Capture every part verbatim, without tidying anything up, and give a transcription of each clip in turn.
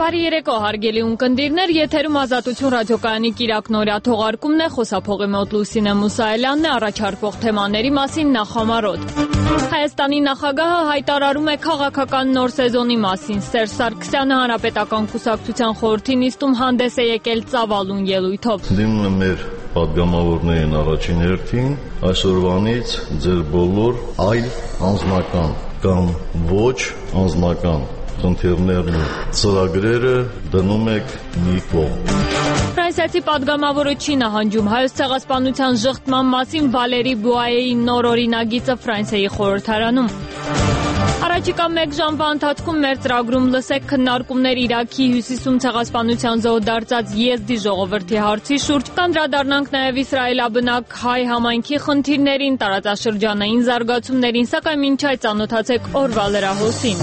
Բարի երեկո, հարգելի ունկնդիրներ, եթերում Ազատություն ռադիոկայանի կիրակնօրյա թողարկումն է, խոսափողի մոտ Լուսինե Մուսայելյանն է, առաջարկվող թեմաների մասին նախամարոտ։ Հայաստանի նախագահը հայտարարում է քաղաքական նոր սեզոնի մասին։ Սերժ Սարգսյանը Հանրապետական կուսակցության խորհրդի նիստում հանդես է եկել ծավալուն ելույթով։ Դիմում եմ մեր պատգամավորներին առաջին հերթին, այսօրվանից ձեր բոլոր այլ անձնական կամ ոչ անձնական խնդիրներն ու ծրագրերը դնում եք մի կողմ։ Ֆրանսիացի պատգամավորը չի նահանջում Հայոց ցեղասպանության ժխտման մասին Վալերի Բուայեի նոր օրինագիծը Ֆրանսիայի խորհրդարանում։ Առաջիկա մեկ ժամվա ընթացքում մեր ծրագրում լսեք քննարկումներ Իրաքի հյուսիսում ցեղասպանության զոհ դարձած Եզդի ժողովրդի հարցի շուրջ, կանդրադառնանք նաև իսրայելաբնակ հայ համայնքի խնդիրներին, տարածաշրջանային զարգացումներին, սակայն մինչ այդ ծանոթացեք օրվա լրահոսին։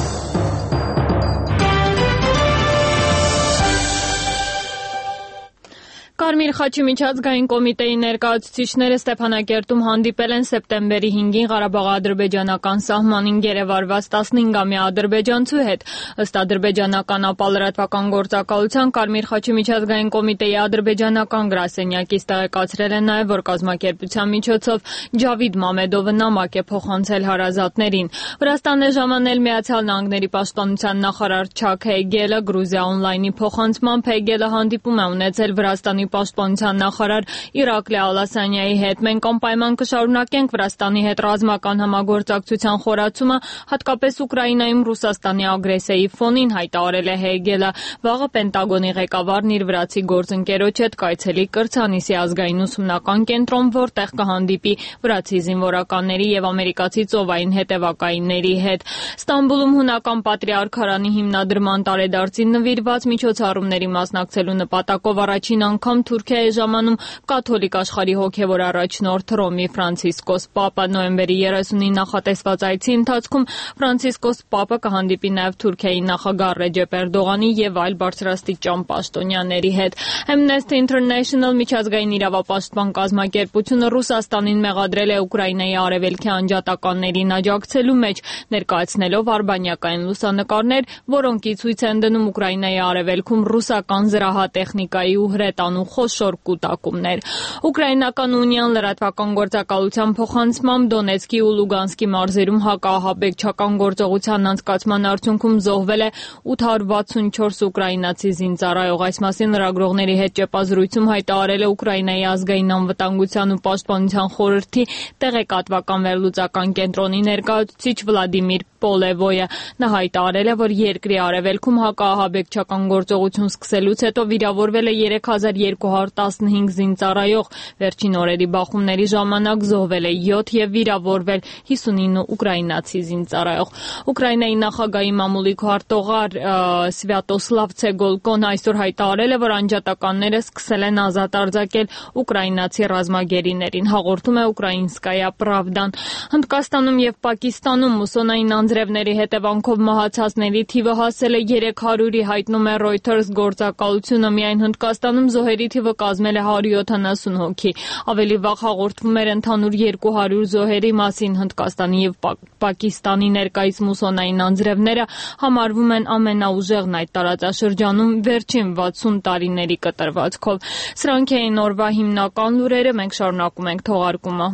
Կարմիր խաչի միջազգային կոմիտեի ներկայացուցիչները Ստեփանակերտում հանդիպել են սեպտեմբերի հինգին Ղարաբաղ-ադրբեջանական սահմանին գերեվարված տասնհինգամյա ադրբեջանցու հետ։ Ըստ ադրբեջանական ապա-լրատվական գործակալության Կարմիր խաչի միջազգային կոմիտեի ադրբեջանական գրասենյակից տեղեկացրել են նաև, որ կազմակերպության միջոցով Ջավիդ Մամեդովը նամակ է փոխանցել հարազատներին։ Վրաստան է ժամանել Միացյալ Նահանգների պաշտպանության նախարար Չակ Հեյգելը, Գրուզիա օնլայնի փոխանցմամբ Հեյգելը հանդիպում է ունեցել Վրաստանի պաշտպանության նախարար Իրակլի Ալասանյայի հետ։ Մենք անպայման կշարունակենք Վրաստանի հետ ռազմական համագործակցության խորացումը, հատկապես Ուկրաինայում Ռուսաստանի ագրեսիայի ֆոնին, հայտարարել է Հեյգելը։ Վաղը Պենտագոնի ղեկավարն իր վրացի գործընկերոջ հետ կայցելի Կրցանիսի ազգային ուսումնական կենտրոն, որտեղ կհանդիպի վրացի զինվորականների եւ ամերիկացի ծովային հետևակայինների հետ։ Ստամբուլում հունական պատրիարքարանի հիմնադրման տարեդարձին նվիրված միջոցառումների մասնակցելու նպատակով առաջին անգամ Թուրքիա է ժամանում կաթոլիկ աշխարհի հոգևոր առաջնորդ Հռոմի Ֆրանցիսկոս Պապը։ Նոյեմբերի երեսունին նախատեսված այցի ընթացքում Ֆրանցիսկոս Պապը կհանդիպի նաև Թուրքիայի նախագահ Ռեջեփ Էրդողանի եւ այլ բարձրաստիճան պաշտոնյաների հետ։ Amnesty International միջազգային իրավապաշտպան կազմակերպությունը Ռուսաստանին մեղադրել է Ուկրաինայի արևելքի անջատականներին աջակցելու մեջ, ներկայացնելով արբանյակային լուսանկարներ, որոնք ի ցույց են դնում Ուկրաինայի արևելքում ռուսական զրահատեխնիկայի ու հրետանու խոշոր կուտակումներ։ Ուկրաինական ունիան լրատվական գործակալության փոխանցմամբ Դոնեցկի ու Լուգանսկի մարզերում հակաահաբեկչական գործողության անցկացման արդյունքում զոհվել է ութ հարյուր վաթսունչորս ուկրաինացի զինծառայող։ Այս մասին լրագրողների հետ ճեպազրույցում հայտարարել է Ուկրաինայի ազգային անվտանգության ու պաշտպանության խորհրդի տեղեկատվական վերլուծական կենտրոնի ներկայացուցիչ Վլադիմիր Պոլևոյը։ Նա հայտարարել է, որ երկրի արևելքում հակաահաբեկչական գործողություն սկսելուց հետո վիրավորվել է երեք հազար երկու հարյուր տասնհինգ զինծառայող։ Վերջին օրերի բախումների ժամանակ զոհվել է յոթ եւ վիրավորվել հիսունինը ուկրաինացի զինծառայող։ Ուկրաինայի նախագահի մամուլի քարտուղար Սվյատոսլավ Ցեգոլկոն այսօր հայտարարել է, որ անջատականները սկսել են ազատ արձակել ուկրաինացի ռազմագերիներին, հաղորդում է Ուկրաինսկայա Պրավդան։ Հնդկաստանում եւ Պակիստանում մուսոնային անձրևների հետևանքով մահացածների թիվը հասել է երեք հարյուրի, հայտնում է Reuters գործակալությունը։ Միայն Հնդկաստանում զոհերի թիվը կազմել է հարյուր յոթանասուն հոգի։ Ավելի վաղ հաղորդվում էր ընդհանուր երկու հարյուր զոհերի մասին։ Հնդկաստանի եւ Պակիստանի ներկայիս մուսոնային անձրևները համարվում են ամենաուժեղն այդ տարածաշրջանում վերջին վաթսուն տարիների կտրվածքով։ Սրանք էին օրվա հիմնական լուրերը, մենք շարունակում ենք թողարկումը։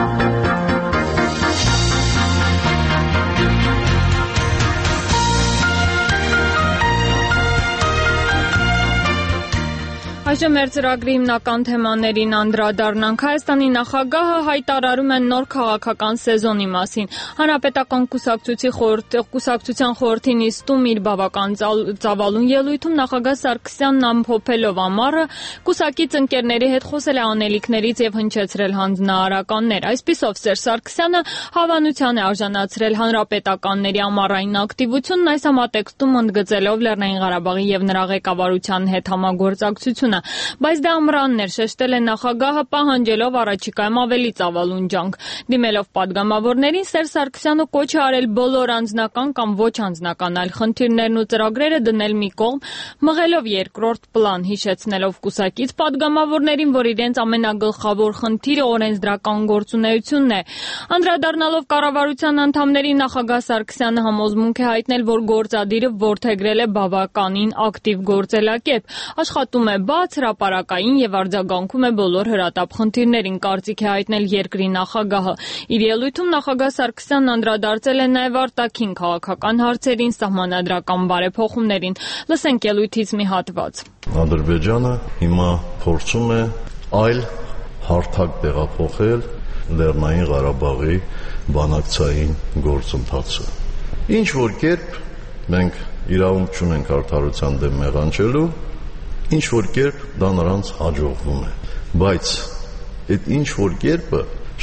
Այժմ մեր ծրագրի հիմնական թեմաներին անդրադառնանք։ Հայաստանի նախագահը հայտարարում է նոր քաղաքական սեզոնի մասին։ Հանրապետական կուսակցության խորհրդի նիստում իր բավական ծավալուն ելույթում նախագահ Սարգսյանն ամփոփելով ամառը կուսակից ընկերների հետ խոսել է անելիքներից եւ հնչեցրել հանձնարարականներ։ Այսպիսով Սերժ Սարգսյանը հավանության է արժանացրել հանրապետականների ամառային ակտիվությունն, այս համատեքստում ընդգծելով Լեռնային Ղարաբաղի եւ նրա ղեկավարության հետ համագործակցությունը։ Բայց դա ամռանն էր, շեշտել է նախագահը, պահանջելով առաջիկայում ավելի ծավալուն ջանք։ Դիմելով падգամավորներին, Սերժ Սարգսյանը կոչ է արել բոլոր անձնական կամ ոչ անձնական այլ խնդիրներն ու ծրագրերը դնել մի կողմ, մղելով երկրորդ պլան, հիշեցնելով կուսակից падգամավորներին, որ իրենց ամենագլխավոր խնդիրը օրենսդրական գործունեությունն է։ Անդրադառնալով կառավարության անդամներին, նախագահ Սարգսյանը համոզմունք է հայտնել, որ գործադիրը որդեգրել է բավականին ակտիվ գործելակերպ, աշխատում է բաց, հրապարակային եւ արձագանքում է բոլոր հրատապ խնդիրներին, կարծիք է հայտնել երկրի նախագահը։ Իր ելույթում նախագահ Սարգսյանն անդրադարձել է նաեւ արտաքին քաղաքական հարցերին, սահմանադրական բարեփոխումներին։ Լսենք ելույթից մի հատված։ Ադրբեջանը հիմա փորձում է այլ հարթակ տեղափոխել Լեռնային Ղարաբաղի բանակցային գործընթացը։ Ինչ որ կերպ մենք իրավունք չունենք արդարության դեմ մեղանչելու, ինչ որ կերպ դա նրանց հաջողվում է։ Բայց այդ ինչ որ կերպը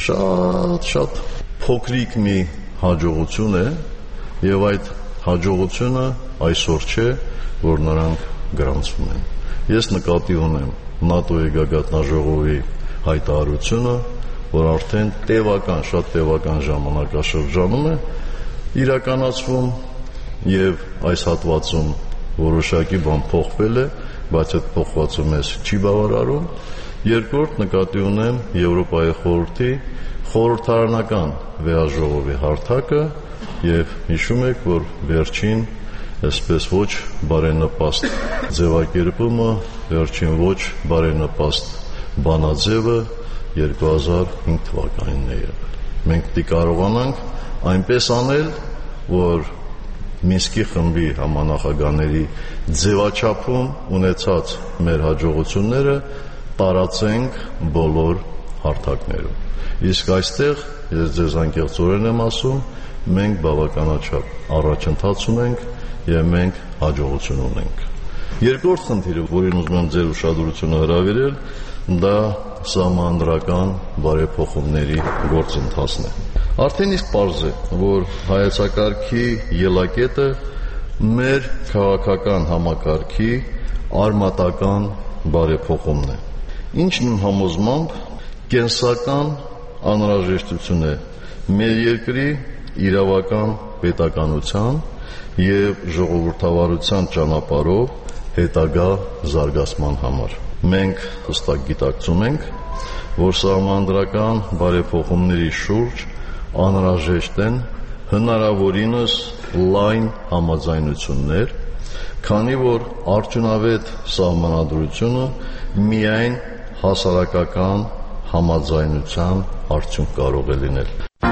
շատ-շատ փոքրիկ մի հաջողություն է, եւ այդ հաջողությունը այսօր չէ, որ նրանք գրանցվում են։ Ես նկատի ունեմ ՆԱՏՕ-ի գագաթնաժողովի հայտարարությունը, որ արդեն տևական, շատ տևական ժամանակաշրջանում է իրականացվում եւ այս հատվածում որոշակի բան փոխվել է, բայց այդ փոխվածը մեզ չի բավարարում։ Երկրորդ նկատի ունեմ Եվրոպայի խորհրդի խորհրդարանական վեաժողովի հարթակը եւ հիշում եք, որ վերջին այսպես ոչ բարենպաստ ձևակերպումը, վերջին ոչ բարենպաստ բանաձևը երկու հազար հինգ թվականին է եղել։ Մենք պետք է կարողանանք այնպես անել, որ Մինսկի խմբի համանախագահների ձևաչափում ունեցած մեր հաջողությունները տարածենք բոլոր հարթակներում։ Իսկ այստեղ, ես ձեզ անկեղծորեն եմ ասում, մենք բավականաչափ առաջընթաց ունենք եւ մենք հաջողություն ունենք։ Երկրորդ խնդիրը, որին ուզում եմ ձեր ուշադրությունը հրավիրել, դա սահմանադրական բարեփոխումների գործընթացն է։ Արդեն իսկ պարզ է, որ հայեցակարգի ելակետը մեր քաղաքական համակարգի արմատական բարեփոխումն է, ինչն իմ համոզմամբ կենսական անհրաժեշտություն է մեր երկրի իրավական պետականության եւ ժողովրդավարության ճանապարհով հետագա զարգացման համար։ Մենք հստակ գիտակցում ենք, որ սահմանադրական բարեփոխումների շուրջ անհրաժեշտ են հնարավորինս լայն համաձայնություններ, քանի որ արդյունավետ սահմանադրությունը միայն հասարակական համաձայնության արդյունք կարող է լինել։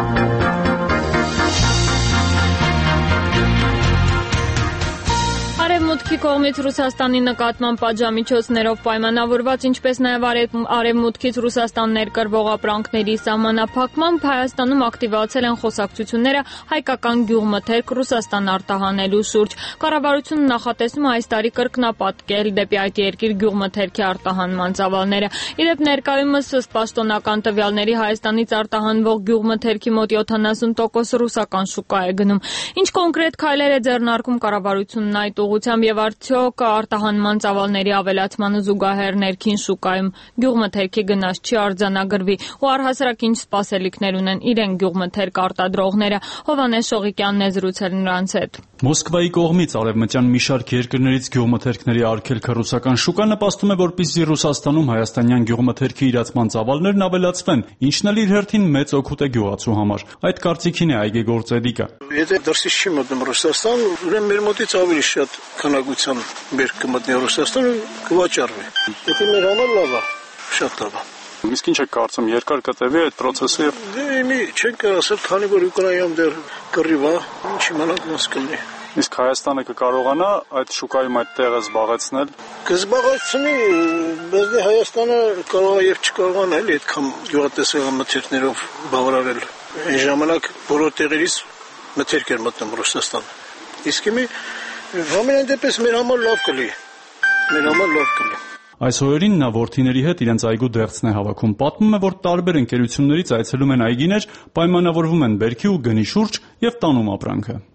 Արևմուտքի կողմից Ռուսաստանի նկատմամբ պատժամիջոցներով պայմանավորված, ինչպես նաև արևմուտքից Ռուսաստան ներկրվող ապրանքների սահմանափակմամբ Հայաստանում ակտիվացել են խոսակցությունները հայկական գյուղմթերք Ռուսաստան արտահանելու շուրջ։ Կառավարությունը նախատեսում է այս տարի կրկնապատկել դեպի այդ երկիր գյուղմթերքի արտահանման ծավալները։ Իդեպ ներկայումս ըստ պաշտոնական տվյալների Հայաստանից արտահանվող գյուղմթերքի մոտ յոթանասուն տոկոսը ռուսական շուկա է գնում։ Ինչ կոնկրետ քայլեր է ձեռնարկում կառավարությունն այդ ուղղությամբ եւ արդյոք արտահանման ծավալների ավելացմանը զուգահեռ ներքին շուկայում գյուղմթերքի գնաց չի արձանագրվի ու առհասարակ ինչ սպասելիքներ ունեն իրեն գյուղմթերք արտադրողները։ Հովհաննես Շողիկյանն է զրուցել նրանց հետ։ Մոսկվայի կողմից արևմտյան մի շարք երկրներից գյուղմթերքների արգելքը ռուսական շուկա նպաստում է, որպեսզի Ռուսաստանում հայաստանյան գյուղմթերքի իրացման ծավալներն ավելացվեն, ինչն էլ իր հերթին մեծ օգուտ է գյուղացու համար։ Այդ կարծիքին է այգեգործ Էդիկը։ Եթե դրսից չի մտնում Ռուսաստան, ուրեմն մեր մոտից ավելի շատ քանակության բերք կմտնի Ռուսաստան ու կվաճառվի։ Եթե մեր համար լավ է, շատ լավ է։ Իսկ ինչ է կարծում, երկար կտևի այդ process-ը։ Դե մի չենք ասել, քանի որ Ուկրաինայում դեռ կռիվ է, ինչ իմանանք մաս կլինի։ Իսկ Հայաստանը կկարողանա այդ շուկայում այդ տեղը զբաղեցնել։ Կզբաղեցնի, բայց դե Հայաստանը կարող է եւ չկարողանա էլի այդքան գյուղատնտեսական մթերքներով բավարարել։ Այն ժամանակ բոլոր տեղերից մթերք էր մտնում Ռուսաստան։ Իսկ հիմա ամենայն դեպս մեր համար լավ կլի։ Մեր համար լավ կլի։ Այս օրերին նա որդիների հետ իրենց այգու դեղցն է հավաքում։ Պատմում է, որ տարբեր ընկերություններից այցելում են այգիներ, պայմանավորվում են բերքի ու գնի շուրջ եւ տանում ապրանքը։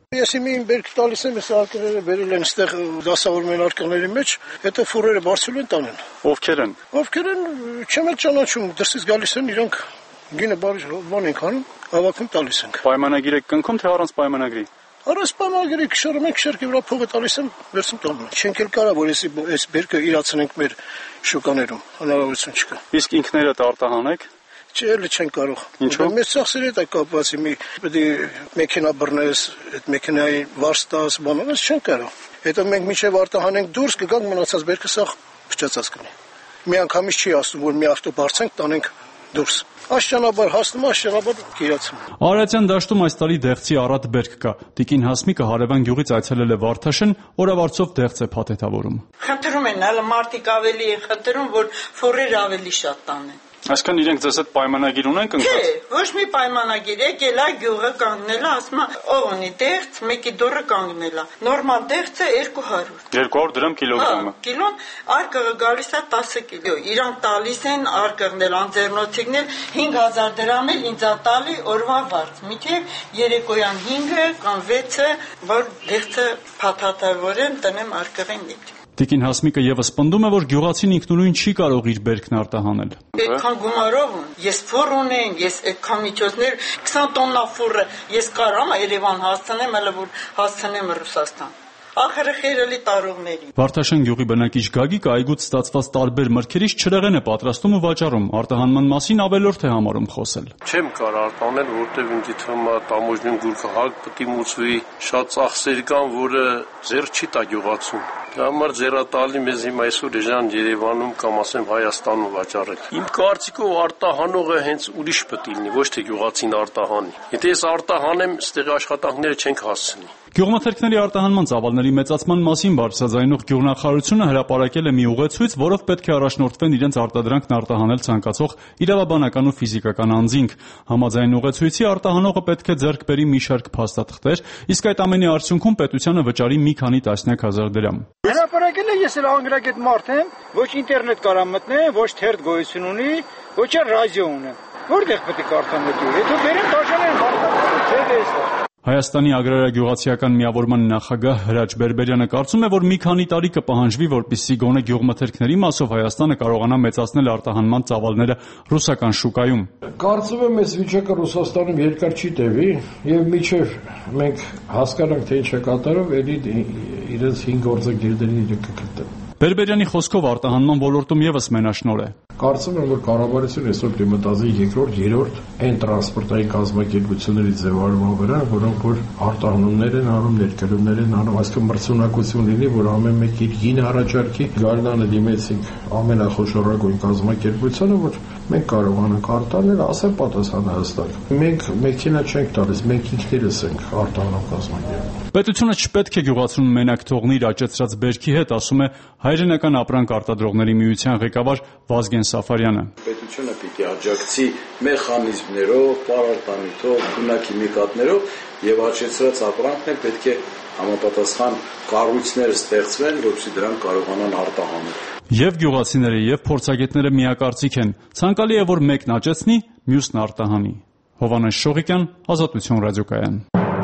Ես իմի բերք տալիս եմ, այս արկղերը բերել են այստեղ դասավորում են արկղների մեջ, հետո ֆուրերը բարձրել են տանեն։ Ովքեր են։ Ովքեր են, չեմ էլ ճանաչում, դրսից գալիս են իրանք գինը բարի բան ենք անում, հավաքում տալիս ենք։ Պայմանագիր եք կնքում, թե առանց պայմանագրի։ Առանց պայմանագրի քշորում ենք, շերկի վրա փողը տալիս եմ, վերցում տանում են։ Չենք էլ կարա, որ այս բերքը իրացնենք մեր շուկաներում, հնարավորություն չկա։ Իսկ ինքներդ արտահանեք։ Չէ, էլի չեն կարող։ Ինչո՞ւ։ Մեծ ծախսերի հետ է կապված, իմի պետք է մեքենա բռնես, այդ մեքենայի վարձ տաս, բանալես չեն կարող։ Հետո մենք մինչև արտահանենք դուրս կգանք մնացած բերքը սա փչացած կլինի։ Մի անգամից չի ասում, որ մի ավտո բարձենք, տանենք դուրս։ Աշճանաբար հասնում, աշճանաբար կիրացում։ Արարատյան դաշտում այս տարի դեղցի առատ բերք կա։ Տիկին Հասմիկը Հարևան գյուղից այցելել է Վարդաշեն, օրավարձով դեղց է փաթեթավորում։ Խնդրում են, հələ մարդիկ ավելի են խնդրում, որ ֆորեր ավելի շատ տանեն։ Այսքան իրենք ձեզ հետ պայմանագիր ունեն կնքած։ Չէ, ոչ մի պայմանագիր, եկել է գյուղը կանգնել է, ասում է, ով ունի դեղց, մեկի դուրը կանգնել է։ Նորմալ դեղցը երկու հարյուր։ երկու հարյուր դրամ կիլոգրամը։ Կիլոն արկղը գալիս է տասը կիլո։ Իրանք տալիս են արկղն էլ անձեռնոցիկն էլ հինգ հազար դրամ էլ ինձ է տալի օրվա վարձ։ Մինչև երեկոյան հինգը կամ վեցը, որ դեղցը փաթաթավորեմ, տնեմ արկղին դեպի։ Տիկին Հասմիկը եւս պնդում է, որ գյուղացին ինքնուրույն չի կարող իր բերքն արտահանել։ Այդքան գումարով ես ֆուր ունեմ, ես այդքան միջոցներ քսան տոննա ֆուրը ես կարամ Երևան հասցնեմ, հələ որ հասցնեմ Ռուսաստան։ Ախրը խերելի տարողների։ Վարդաշեն գյուղի բնակիչ Գագիկը այգուց ստացված տարբեր մրգերից չրեղեն է պատրաստում ու վաճառում, արտահանման մասին ավելորդ է համարում խոսել։ Չեմ կարող արտանել, որտեղ ինձ թվում է տամոժնին գուրքը հակ պետք է մուծվի, շատ ծախսեր կան, որը ձեռ չի տա գյուղացուն։ Դա համար ձեռատալի մեզ հիմա այսօր Էժան Երևանում կամ ասեմ Հայաստանում վաճառել։ Իմ կարծիքով արտահանողը հենց ուրիշ պետք է լինի, ոչ թե գյուղացին արտահանի։ Եթե ես արտահանեմ, ստեղ աշխատանքները չենք հասցնի։ Գյուղմթերքների արտահանման ծավալների մեծացման մասին բարձրաձայնող գյուղնախարարությունը հրապարակել է մի ուղեցույց, որով պետք է առաջնորդվեն իրենց արտադրանքն արտահանել ցանկացող իրավաբանական ու ֆիզիկական անձինք։ Համաձայն ուղեցույցի արտահանողը պետք է ձեռք բերի մի շարք փաստաթղթեր, իսկ այդ ամենի արդյունքում պետությանը վճարի մի քանի տասնյակ հազար դրամ։ Հրապարակել է ես էլ անգրագետ մարդ եմ, ոչ ինտերնետ կարամ մտնեմ, ոչ թերթ գոյություն ունի, ոչ էլ ռադիո ունեմ։ Որտեղ պետք է արտահանեմ։ Եթե բերեմ դաշնային մարդկանց, չէ՞ դեսա։ Հայաստանի ագրարագյուղացիական միավորման նախագահ Հրաչ Բերբերյանը կարծում է, որ մի քանի տարի կպահանջվի, որպեսզի գոնե գյուղմթերքների մասով Հայաստանը կարողանա մեծացնել արտահանման ծավալները ռուսական շուկայում։ Կարծում եմ, այս վիճակը Ռուսաստանում երկար չի տևի, եւ մինչեւ մենք հասկանանք, թե ինչ է կատարում, ելի իրենց հին գործակիրներին իրենք կգտնեն։ Բերբերյանի խոսքով արտահանման ոլորտում եւս մենաշնորհ է։ Կարծում եմ, որ կառավարությունը այսօր դիմտազի երկրորդ, երրորդ այն տրանսպորտային կազմակերպությունների ձևավորման վրա, որոնք որ արտահանումներ են անում, ներկելումներ են անում, այսինքն մրցունակություն լինի, որ ամեն մեկ իր գին առաջարկի, գարնանը դիմեցինք ամենախոշորագույն կազմակերպությանը, որ մենք կարողանանք արտահանել, ասեմ պատասխանը հստակ։ Մենք մեքենա չենք տալիս, մենք ինքներս ենք արտահանում կազմակերպում։ Պետությունը չպետք է գյուղացուն մենակ թողնի իր աճեցրած բերքի հետ, ասում է Հայրենական ապրանք արտադրողների միության ղեկավար Վազգեն Սաֆարյանը։ Պետությունը պիտի աջակցի մեխանիզմներով, պարարտանյութով, քիմիկատներով եւ աճեցրած ապրանքն էլ պետք է համապատասխան կառույցներ ստեղծվեն, որպեսզի դրանք կարողանան արտահանել։ Եվ գյուղացիները, եւ փորձագետները միակարծիք են։ Ցանկալի է, որ մեկն աճեցնի, մյուսն արտահանի։ Հովանես Շողիկյան, Ազատություն ռադիոկայան։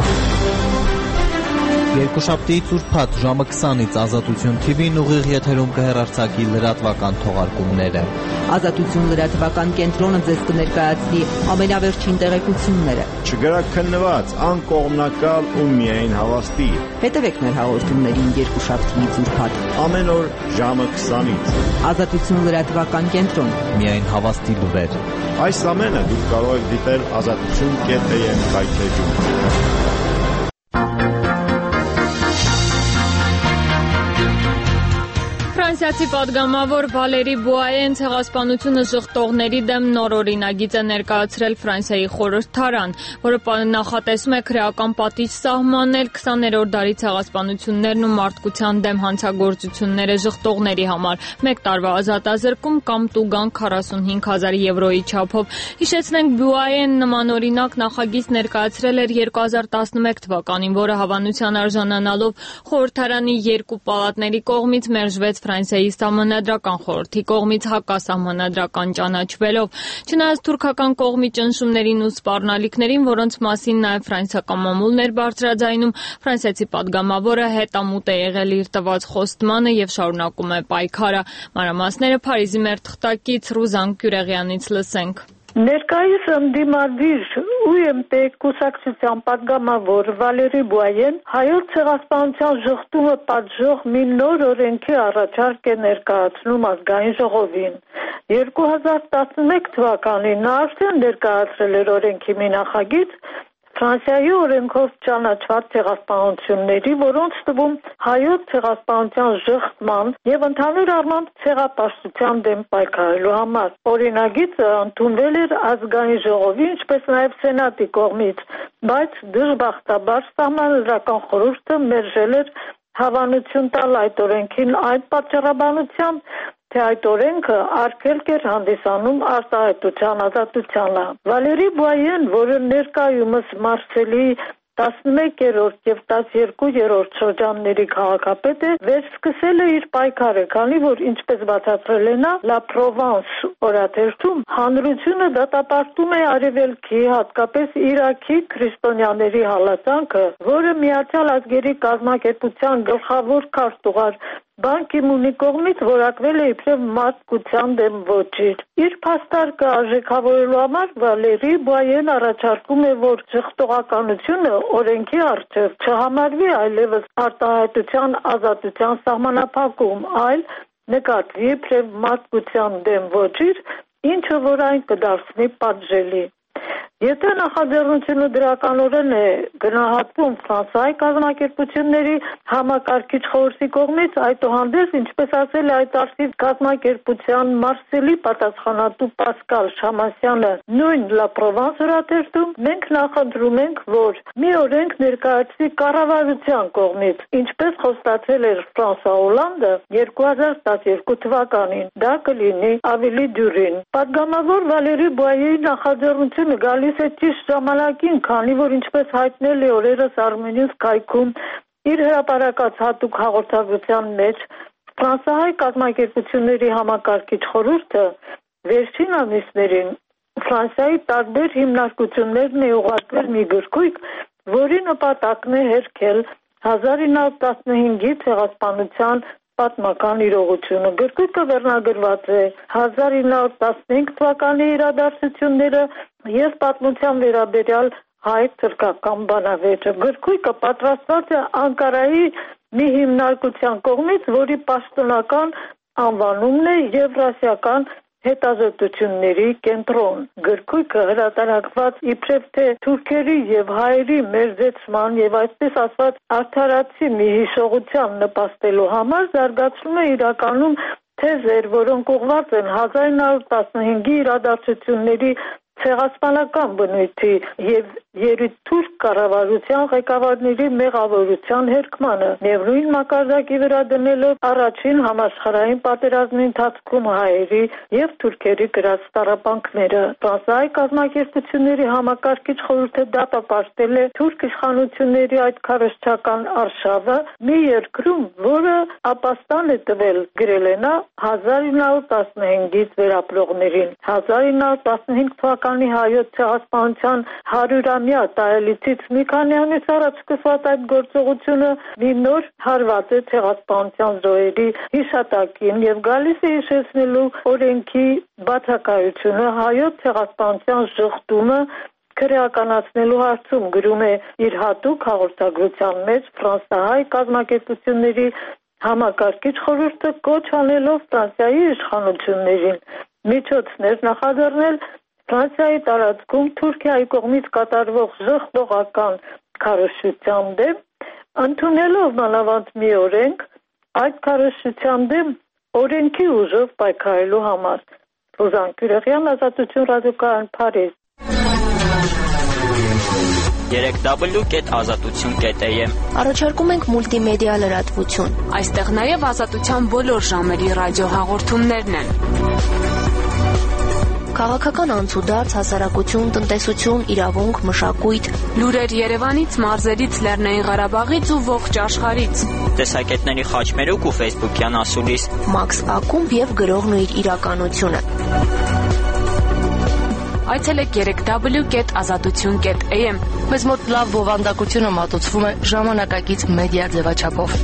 Երկուշաբթիից ուրբաթ ժամը քսանից Ազատություն Թի Վին ուղիղ եթերում կհեռարձակի լրատվական թողարկումները։ Ազատություն լրատվական կենտրոնը ձեզ կներկայացնի ամենավերջին տեղեկությունները։ Չգրաքննված, անկողմնակալ ու միայն հավաստի։ Հետևեք մեր հաղորդումներին երկուշաբթիից ուրբաթ ամեն օր ժամը քսանից։ Ազատություն լրատվական կենտրոն, միայն հավաստի լուրեր։ Այս ամենը դուք կարող եք դիտել ազատություն կետ էմ կայքեջում։ Ֆրանսիացի պատգամավոր Վալերի Բուայեն ցեղասպանությունը շղթողների դեմ նոր օրինագիծ է ներկայացրել Ֆրանսիայի խորհրդարան, որը նախատեսում է քրեական պատիժ սահմանել քսաներորդ դարի ցեղասպանություններն ու մարդկության դեմ հանցագործությունները շղթողների համար, մեկ տարվա ազատազրկում կամ տուգան քառասունհինգ հազար եվրոյի չափով։ Հիշեցնենք, Բուայեն նմանօրինակ նախագիծ ներկայացրել էր երկու հազար տասնմեկ թվականին, որը հավանության արժանանալով խորհրդարանի երկու պալատների կողմից մերժվեց Ֆրանսիայի Ֆրանսիայի սահմանադրական խորհրդի կողմից հակասահմանադրական ճանաչվելով։ Չնայած թուրքական կողմի ճնշումներին ու սպառնալիքներին, որոնց մասին նաև ֆրանսիական մամուլն էր բարձրաձայնում, ֆրանսիացի պատգամավորը հետամուտ է եղել իր տված խոստմանը եւ շարունակում է պայքարը։ Մանրամասները Փարիզի մեր թղթակից Ռուզան Կյուրեղյանից լսենք։ Ներկայիս ընդդիմադիր ու էմ պի կուսակցության պատգամավոր Վալերի Բուայեն հայոց ցեղասպանության ժխտումը պատժող մի նոր օրենքի առաջարկ է ներկայացնում ազգային ժողովին։ երկու հազար տասնմեկ թվականին նա արդեն ներկայացրել էր օրենքի մի նախագիծ Ֆրանսիայի օրենքով ճանաչված ցեղասպանությունների, որոնց թվում հայոց ցեղասպանության ժխտման եւ ընդհանուր առմամբ ցեղապաշտության դեմ պայքարելու համար։ Օրինագիծը ընդունվել էր ազգային ժողովի, ինչպես նաեւ սենատի կողմից, բայց դժբախտաբար սահմանադրական խորհուրդը մերժել էր հավանություն տալ այդ օրենքին այդ պատճառաբանությամբ, թե այդ օրենքը արգելք էր հանդիսանում արտահայտության ազատությանը։ Վալերի Բուայեն, որը ներկայումս Մարսելի տասնմեկերորդ եւ տասներկուերորդ շրջանների քաղաքապետ է, վերսկսել է իր պայքարը, քանի որ ինչպես բացատրել է նա, La Provence օրաթերթում հանրությունը դատապարտում է արևելքի, հատկապես Իրաքի քրիստոնյաների հալածանքը, որը Միացյալ Ազգերի կազմակերպության գլխավոր քարտուղար Բան Կի Մունի կողմից որակվել է իբրև մարդկության դեմ ոճիր։ Իր փաստարկը արժեքավորելու համար Վալերի Բուայեն առաջարկում է, որ ժխտողականությունը օրենքի առջև չհամարվի այլևս արտահայտության ազատության սահմանափակում, այլ նկատվի իբրև մարդկության դեմ ոճիր, ինչը որ այն կդարձնի պատժելի։ Եթե նախաձեռնությունը դրականորեն է գնահատվում Ֆրանսիայի կազմակերպությունների համակարգիչ խորհրդի կողմից, այդուհանդերձ, ինչպես ասել է այդ արծիվ կազմակերպության Մարսելի պատասխանատու Պասկալ Շամասյանը նույն La Provence օրաթերթում, մենք նախընտրում ենք, որ մի օրենք ներկայացվի կառավարության կողմից, ինչպես խոստացել էր Ֆրանսուଆ Օլանդը երկու հազար տասներկու թվականին, դա կլինի ավելի դյուրին։ Պատգամավոր Վալերի Բուայեի նախաձեռնությունը գալիս է ճիշտ ժամանակին, քանի որ ինչպես հայտնել է օրերս Armenians կայքում իր հրապարակած հատուկ հաղորդագրության մեջ, Ֆրանսիայի կազմակերպությունների համակարգիչ խորհուրդը վերջին ամիսներին Ֆրանսիայի տարբեր հիմնարկություններն է ուղարկվել մի գրքույկ, որի նպատակն է հերքել հազար ինը հարյուր տասնհինգի ցեղասպանության պատմական իրողությունը։ Գրքույկը վերնագրված է հազար ինը հարյուր տասնհինգ թվականի իրադարձությունները եւ պատմության վերաբերյալ հայ թուրքական բանավեճը։ Գրքույկը պատրաստված է Անկարայի մի հիմնարկության կողմից, որի պաշտոնական անվանումն է Եվրասիական հետազոտությունների կենտրոն։ Գրքույկը հրատարակված իբրև թե թուրքերի եւ հայերի մերձեցման եւ այսպես ասված արդարացի մի հիշողության նպաստելու համար զարգացնում է իրականում թեզեր, որոնք ուղղված են հազար ինը հարյուր տասնհինգի իրադարձությունների ցեղասպանական բնույթի եւ երիտթուրք կառավարության ղեկավարների մեղավորության հերկմանը, միևնույն մակարդակի վրա դնելով առաջին համաշխարհային պատերազմի ընթացքում հայերի եւ թուրքերի գրած տառապանքները։ Ֆրանսիայի կազմակերպությունների համակարգիչ խորհուրդը դատապարտել է թուրք իշխանությունների այդ քարոզչական արշավը մի երկրում, որը ապաստան է տվել, գրել է նա հազար ինը հարյուր տասնհինգից վերապրողներին։ հազար ինը հարյուր տասնհինգ թվականի հայոց ցեղասպանության հարյուրամյա տարելիցից մի քանի ամիս առաջ սկսված այդ գործողությունը մի նոր հարված է ցեղասպանության զոհերի հիշատակին եւ գալիս է հիշեցնելու օրենքի բացակայությունը հայոց ցեղասպանության ժխտումը քրեականացնելու հարցում, գրում է իր հատուկ հաղորդագրության մեջ Ֆրանսիայի կազմակերպությունների համակարգիչ խորհուրդը կոչ անելով Ֆրանսիայի իշխանություններին միջոցներ նախաձեռնել Ֆրանսիայի տարածքում Թուրքիայի կողմից կատարվող ժխտողական քարոզչության դեմ, ընդունելով մանավանդ մի օրենք, այդ քարոզչության դեմ օրենքի ուժով պայքարելու համար։ Ռուզան Կյուրեղյան, Ազատություն ռադիոկայան, Փարիզ։ երեք w կետ ազատություն կետ a m Առաջարկում ենք մուլտիմեդիա լրատվություն։ Այստեղ նաև ազատության բոլոր ժամերի ռադիոհաղորդումներն են։ Քաղաքական անցուդարձ, հասարակություն, տնտեսություն, իրավունք, մշակույթ։ Լուրեր Երևանից, մարզերից, Լեռնային Ղարաբաղից ու ողջ աշխարհից։ Տեսակետների խաչմերուկ ու ֆեյսբուքյան ասուլիս։ Մաքս ակումբ եւ գրողն ու իր իրականությունը։ Այցելեք w w w կետ ազատություն կետ a m։ Մեզ մոտ լավ բովանդակությունը մատուցվում է ժամանակակից մեդիա ձևաչափով։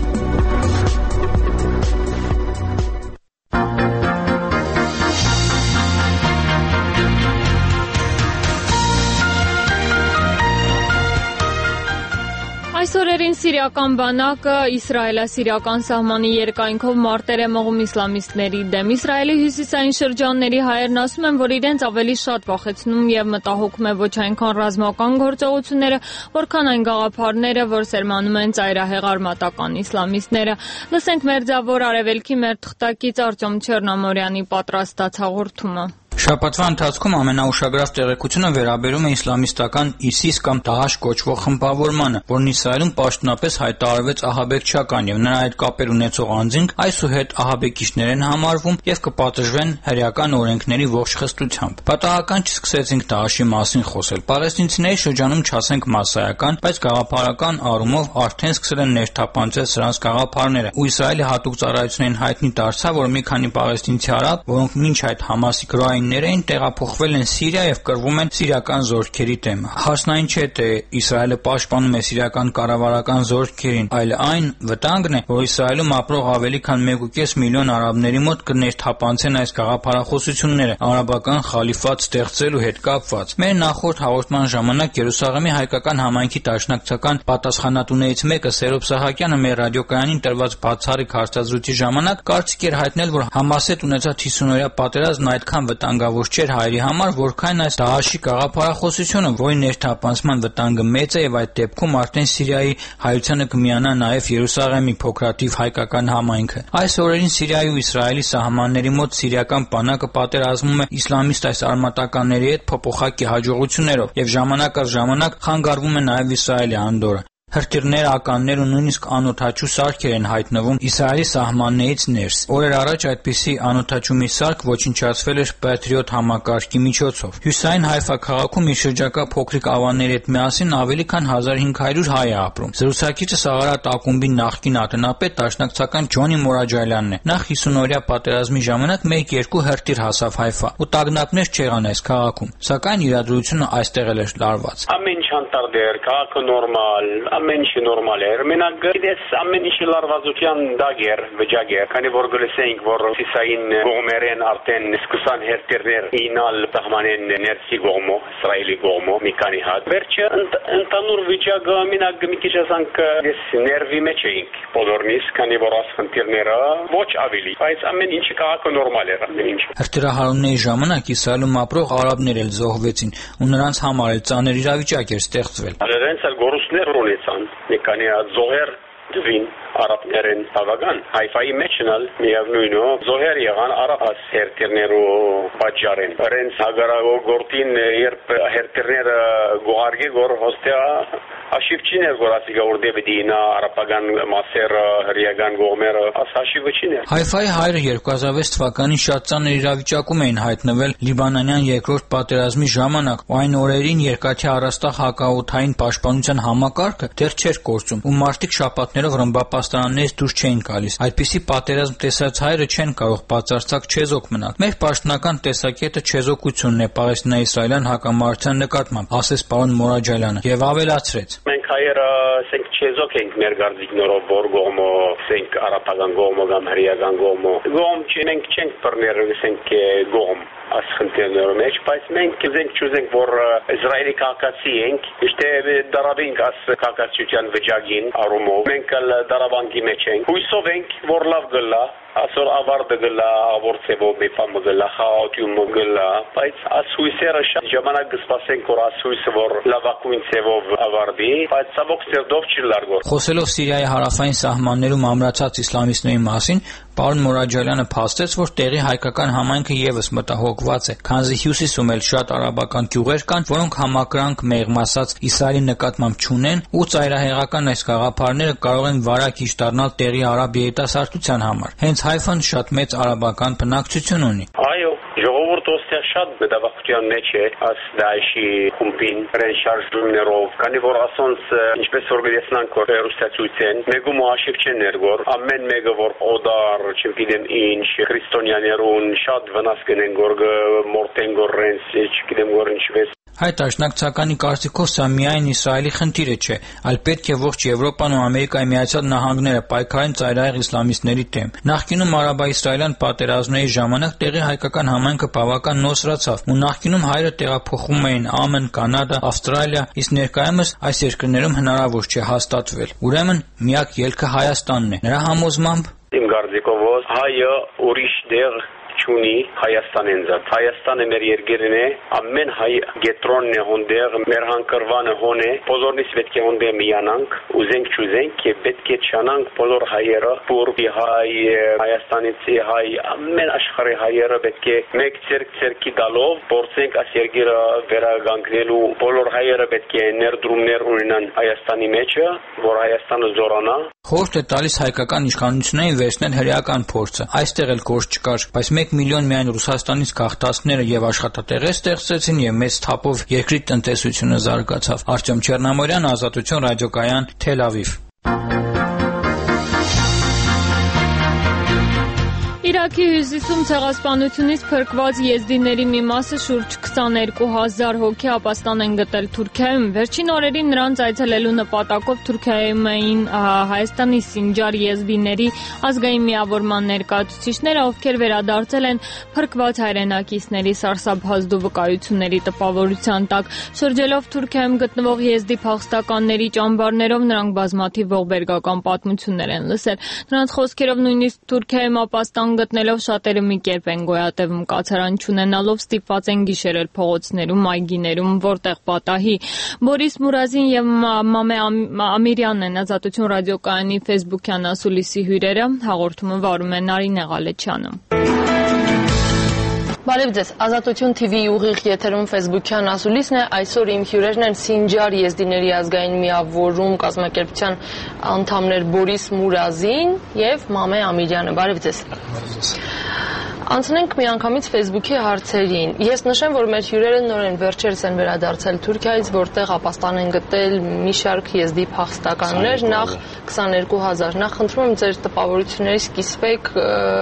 Այս օրերին սիրիական բանակը իսրայելա-սիրիական սահմանի երկայնքով մարտեր է մղում իսլամիստների դեմ։ Իսրայելի հյուսիսային շրջանների հայերն ասում են, որ իրենց ավելի շատ վախեցնում եւ մտահոգում է ոչ այնքան ռազմական գործողությունները, որքան այն գաղափարները, որ սերմանում են ծայրահեղ արմատական իսլամիստները։ Լսենք Մերձավոր Արևելքի մեր թղթակից Արտյոմ Չեռնամորյանի պատրաստած հաղորդումը։ Շաբաթվա ընթացքում ամենաուշագրավ տեղեկությունը վերաբերում է իսլամիստական ISIS կամ Դահաշ կոչվող խմբավորմանը, որն Իսրայելում պաշտոնապես հայտարարվեց ահաբեկչական եւ նրա հետ կապեր ունեցող անձինք այսուհետ ահաբեկիչներ են համարվում եւ կպատժվեն հրեական օրենքների ողջ խստությամբ։ Պատահական չսկսեցինք Դահաշի մասին խոսել։ Պալեստինցիների շրջանում չասենք մասսայական, բայց գաղափարական առումով արդեն սկսել են ներթափանցել սրանց գաղափարները, ու Իսրայելի հատուկ ծառայություններին հայտնի դարձավ, որ մի քանի պաղեստինցի արաբ, որոնք մինչ այդ Համասի գրոհային էին տեղափոխվել են Սիրիա եւ կռվում են սիրիական զորքերի դեմ։ Հարցն այն չէ, թե Իսրայելը պաշտպանում է սիրիական կառավարական զորքերին, այլ այն վտանգն է, որ Իսրայելում ապրող ավելի քան մեկ ու կես միլիոն արաբների մոտ կներթափանցեն այս գաղափարախոսությունները արաբական խալիֆատ ստեղծելու հետ կապված։ Մեր նախորդ հաղորդման ժամանակ Երուսաղեմի հայկական համայնքի դաշնակցական պատասխանատուներից մեկը Սերոբ Սահակյանը մեր ռադիոկայանին տրված բացառիկ հարցազրույցի ժամանակ կարծիք էր հայտնել, որ Համասի հետ ունեցած հիսուն օրյա պատերազմն այդքան վտանգավոր չէր հայերի համար, որքան այս Դահաշի գաղափարախոսությունը, որի ներթափանցման վտանգը մեծ է եւ այդ դեպքում արդեն Սիրիայի հայությանը կմիանա նաեւ Երուսաղեմի փոքրաթիվ հայկական համայնքը։ Այս օրերին Սիրիայի ու Իսրայելի սահմանների մոտ սիրիական բանակը պատերազմում է իսլամիստ այս արմատականների հետ փոփոխակի հաջողություններով եւ ժամանակ առ ժամանակ խանգարվում է նաեւ Իսրայելի անդորը։ Հրթիռներ, ականներ ու նույնիսկ անօդաչու սարքեր են հայտնվում Իսրայելի սահմաններից ներս։ Օրեր առաջ այդպիսի անօդաչու մի սարք ոչնչացվել էր Patriot համակարգի միջոցով։ Հյուսային Հայֆա քաղաքում իր շրջակա փոքրիկ ավանների հետ միասին ավելի քան հազար հինգ հարյուր հայ է ապրում։ Զրուցակիցը Սաղարատ ակումբի նախկին ատնապետ դաշնակցական Ջոնի Մորաջալյանն է։ Նախ հիսուն օրյա պատերազմի ժամանակ մեկ-երկու հրթիռ հասավ Հայֆա ու տագնապներ չեղան այս քաղաքում, սակայն իրադրությունը այստեղ էլ էր լարված։ Ամեն ինչ անտարբեր, քաղաքը նորմալ, ամեն ինչ նորմալ էր։ Մենակ գիտես ամեն ինչ լարվածության դագեր, վճագեր, քանի որ գլսենք, որ Սիսային կողմերեն արդեն սկսան հերթերներ ինալ սահմանեն ներսի կողմով, Իսրայելի կողմով մի քանի հատ։ Վերջը ընդհանուր վիճակը մենակ մի քիչ ասանք ես ներվի մեջ էինք բոլորնից, քանի որ ասխնդիրները ոչ ավելի, բայց ամեն ինչ քաղաքը նորմալ էր ամեն ինչ։ Հրթիռահարումների ժամանակ Իսրայելում ապրող արաբներ էլ զոհվեցին ու նրանց համար էլ ծանր իրավիճակ էր ստեղծվել։ Նրանց էլ գորուսներ ունեցան, մի քանի հատ զոհեր դվին արաբներեն բավական Հայֆայի մեջնալ միևնույնը զոհեր եղան արաբ հերթերներու պատճառեն։ Նրանց հագարագորտին երբ հերթերները գողարգի գոր հոստյա Աշիվչիներ գորացի գորդե բդինա արաբական մասեր հրիական գողմերը ասաշիվչիներ։ Հայֆայի հայրը երկու հազար վեց թվականին շատ ծանր իրավիճակում էին հայտնվել Լիբանանյան երկրորդ պատերազմի ժամանակ, ու այն օրերին երկաթի առաստաղ հակաօդային պաշտպանության համակարգը դեռ չէր կորցում, ու մարդիկ շաբաթներով ռմբապաստարաններից դուրս չէին գալիս։ Այդպիսի պատերազմ տեսած հայրը չեն կարող բացարձակ չեզոք մնալ։ Մեր պաշտոնական տեսակետը չեզոքությունն է պաղեստինա-իսրայելյան հակամարտության նկատմամբ, ասեց պարոն Մորաջալյանը եւ ավելացրեց. Մենք հայերը ասենք չեզոք ենք մեր գարձիկներով որ գողմո, ասենք արաբական գողմո կամ հրեական գողմո։ Գողմ չենք չենք բռներ, ասենք գողմ ասխնդիրներով մեջ, բայց մենք զենք չուզենք որ Իսրայելի քաղաքացի ենք, իշտե դարավենք աս քաղաքացիության վիճակին առումով, մենք էլ դարավանքի մեջ ենք։ Հույսով ենք որ լավ գլա, ասոր ավարտը գլա, ավորցեվով մի բան գլա, խաղաղություն գլա, բայց աս հույսերը շատ ժամանակ կսպասենք որ աս հույսը որ լավակույն ցևով ավարտի, բայց ցավոք սերդով չի լարգոր։ Խոսելով Սիրիայի հարավային սահմաններում ամրացած իսլամիստների մասին, պարոն Մորաջալյանը փաստեց, որ տեղի հայկական համայնքը եւս մտահոգված է, քանզի հյուսիսում էլ շատ արաբական գյուղեր կան, որոնք համակրանք մեղմ ասած Իսրայելի նկատմամբ չունեն, ու ծայրահեղական այս գաղափարները կարող են վարակիչ դառնալ տեղի արաբ երիտասարդության համար։ Հենց Հայֆան շատ մեծ արաբական բնակչություն ունի։ Այո, ժողովուրդը ոստեղ շատ մտավախության մեջ է աս Դաեշի խումբին ռեն շարժումներով, քանի որ ասոնց ինչպես որ գտեսնանք որ ռուսացույցեն, մեգում աշիվ չեն ներգոր, ամեն մեկը որ օդար, չգիտեմ ինչ, քրիստոնյաներուն շատ վնաս կնեն գոր մորտեն գոր ռենս, չգիտեմ գոր ինչպես Հայտարարնակցականի կարծիքով սա միայն Իսրայելի խնդիրը չէ, այլ պետք է ողջ Եվրոպան ու Ամերիկայի Միացյալ Նահանգները պայքարեն ծայրահեղ իսլամիստների դեմ։ Նախկինում արաբա-իսրայելյան պատերազմների ժամանակ տեղի հայկական համայնքը բավական նոսրացավ, ու նախկինում հայերը տեղափոխվում էին ԱՄՆ, Կանադա, Ավստրալիա, իսկ ներկայումս այս երկրներում հնարավոր չէ հաստատվել։ Ուրեմն միակ ելքը Հայաստանն է։ Նրա համոզմամբ Իմ կարծիքով հայը ուրիշ դեր չունի Հայաստանեն զատ։ Հայաստանը մեր երկրն է, ամեն հայ գետրոնն է հոնդեր, մեր հանկրվանը հոն է, բոլորնից պետք է հոնդեր միանանք, ուզենք չուզենք, և պետք է չանանք բոլոր հայերը, բուրբի հայ, Հայաստանիցի հայ, ամեն աշխարհի հայերը պետք է մեկ ցերկ ցերկի դալով փորձենք այս երկիրը վերականգնելու, բոլոր հայերը պետք է ներդրումներ ունենան Հայաստանի մեջը, որ Հայաստանը զորանա։ Խորհուրդ է տալիս հայկական իշխանություններին վերցնել հրեական փորձը։ Այստեղ էլ գործ չկար, բայց մեկ միլիոն միայն Ռուսաստանից գաղթածները եւ աշխատատեղեր ստեղծեցին եւ մեծ թափով երկրի տնտեսությունը զարգացավ։ Արտյոմ Չեռնամորյան, Ազատություն ռադիոկայան, Թել Ավիվ։ Իրաքի հյուսիսում ցեղասպանությունից փրկված եզդիների մի մասը շուրջ քսաներկու հազար հոգի ապաստան են գտել Թուրքիայում։ Վերջին օրերին նրանց այցելելու նպատակով Թուրքիայում էին Հայաստանի Սինջար եզդիների ազգային միավորման ներկայացուցիչները, ովքեր վերադարձել են փրկված հայրենակիցների սարսափազդու վկայությունների տպավորության տակ։ Շրջելով Թուրքիայում գտնվող եզդի փախստականների ճամբարներով նրանք բազմաթիվ ողբերգական պատմություններ են լսել։ Նրանց խոսքերով նույնիսկ Թուրքիայում ապաստան գտնելով շատերը մի կերպ են գոյատևում, կացարան չունենալով ստիպված են գիշերել փողոցներում, այգիներում, որտեղ պատահի։ Բորիս Մուրազին եւ Մամե Ամիրյանն են Ազատություն ռադիոկայանի ֆեյսբուքյան ասուլիսի հյուրերը, հաղորդումը վարում է Նարինե Ղալեչյանը։ Բարև ձեզ, Ազատություն թիվի ուղիղ եթերում ֆեյսբուքյան ասուլիսն է, այսօր իմ հյուրերն են Սինջար եզդիների ազգային միավորում կազմակերպության անդամներ Բորիս Մուրազին եւ Մամե Ամիրյանը, բարև ձեզ։ Անցնենք միանգամից ֆեյսբուքի հարցերին։ Ես նշեմ, որ մեր հյուրերը նոր են վերջերս են վերադարձել Թուրքիայից, որտեղ ապաստան են գտել մի շարք եզդի փախստականներ, նախ քսաներկու հազար։ Նախ խնդրում եմ ձեր տպավորություններից կիսվեք,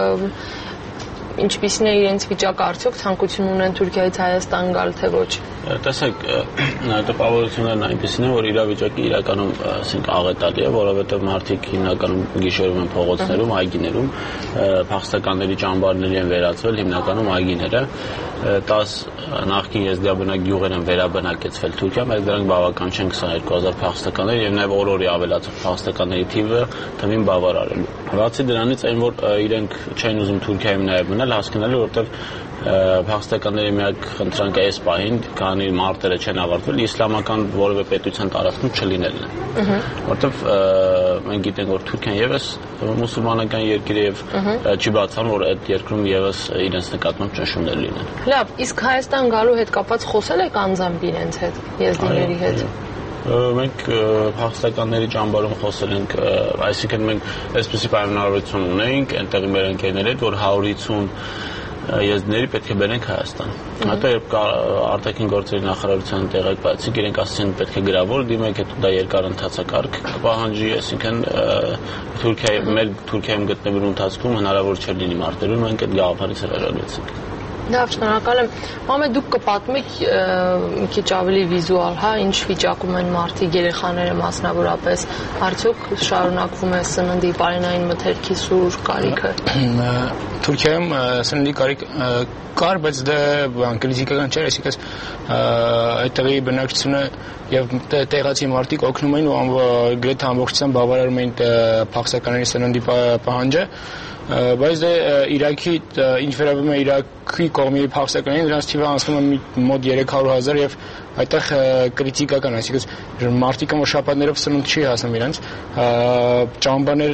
ինչպիսին է իրենց վիճակը, արդյոք ցանկություն ունեն Թուրքիայից Հայաստան գալ, թե ոչ։ Տեսեք, տպավորություններն այնպիսին են, որ իրավիճակը իրականում ասենք աղետալի է, որովհետև մարդիկ հիմնականում գիշերում են փողոցներում, այգիներում, փախստականների ճամբարների են վերածվել հիմնականում այգիները, տաս նախկին եզդիաբնակ գյուղեր են վերաբնակեցվել Թուրքիայում, բայց դրանք բավական չեն քսաներկու հազար փախստականներ եւ նաեւ օր-օրի ավելացող փախստականների թիվը թվին բավարարելու։ Բացի դրանից այն որ իրենք չեն ուզում Թուրքիայում նաեւ մնալ, հասկանալի, որովհետև փախստականների միակ խնդրանքը այս պահին, քանի մարտերը չեն ավարտվել, իսլամական որևէ պետության տարածքում չլինելն է։ Որովհետև մենք գիտենք, որ Թուրքիան եւս մուսուլմանական երկիր է եւ չի բացառում, որ այդ երկրում եւս իրենց նկատմամբ ճնշումներ լինեն։ Լավ, իսկ Հայաստան գալու հետ կապված խոսել եք անձամբ իրենց հետ, եզդիների հետ։ Մենք փախստականների ճամբարում խոսել ենք, այսինքն մենք այսպեսի պայմանավորություն ունենք այնտեղի մեր ընկերների հետ, որ հարյուր հիսուն եզդիների պետք է բերենք Հայաստան։ Հետո երբ արտաքին գործերի նախարարության տեղեկացին, իրենք ասացին պետք է գրավոր դիմեք, հետո դա երկար ընթացակարգ կպահանջի, այսինքն Թուրքիայի մեր Թուրքիայում գտնվելու ընթացքում հնարավոր չէր լինի մարտերում, մենք այդ գաղափարից հրաժարվեցինք։ Լավ, շնորհակալ եմ։ Մամե, դուք կպատմեք մի քիչ ավելի վիզուալ, հա, ինչ վիճակում են մարդիկ, երեխաները մասնավորապես, արդյոք շարունակվում է սննդի պարենային մթերքի սուր կարիքը։ Թուրքիայում սննդի կարիք կար, բայց դա կրիտիկական չէր, այսինքն այդտեղի բնակչությունը եւ տեղացի մարդիկ օգնում էին ու գրեթե ամբողջությամբ բավարարում էին փախստականների սննդի պահանջը, բայց դե Իրաքի ինչ վերաբերում է Իրաքի կողմի փախստականներին, նրանց թիվը անցնում է մոտ երեք հարյուր հազար եւ այդտեղ կրիտիկական, այսինքն մարդիկը որ շաբաթներով սնունդ չի հասնում իրենց, ճամբարներ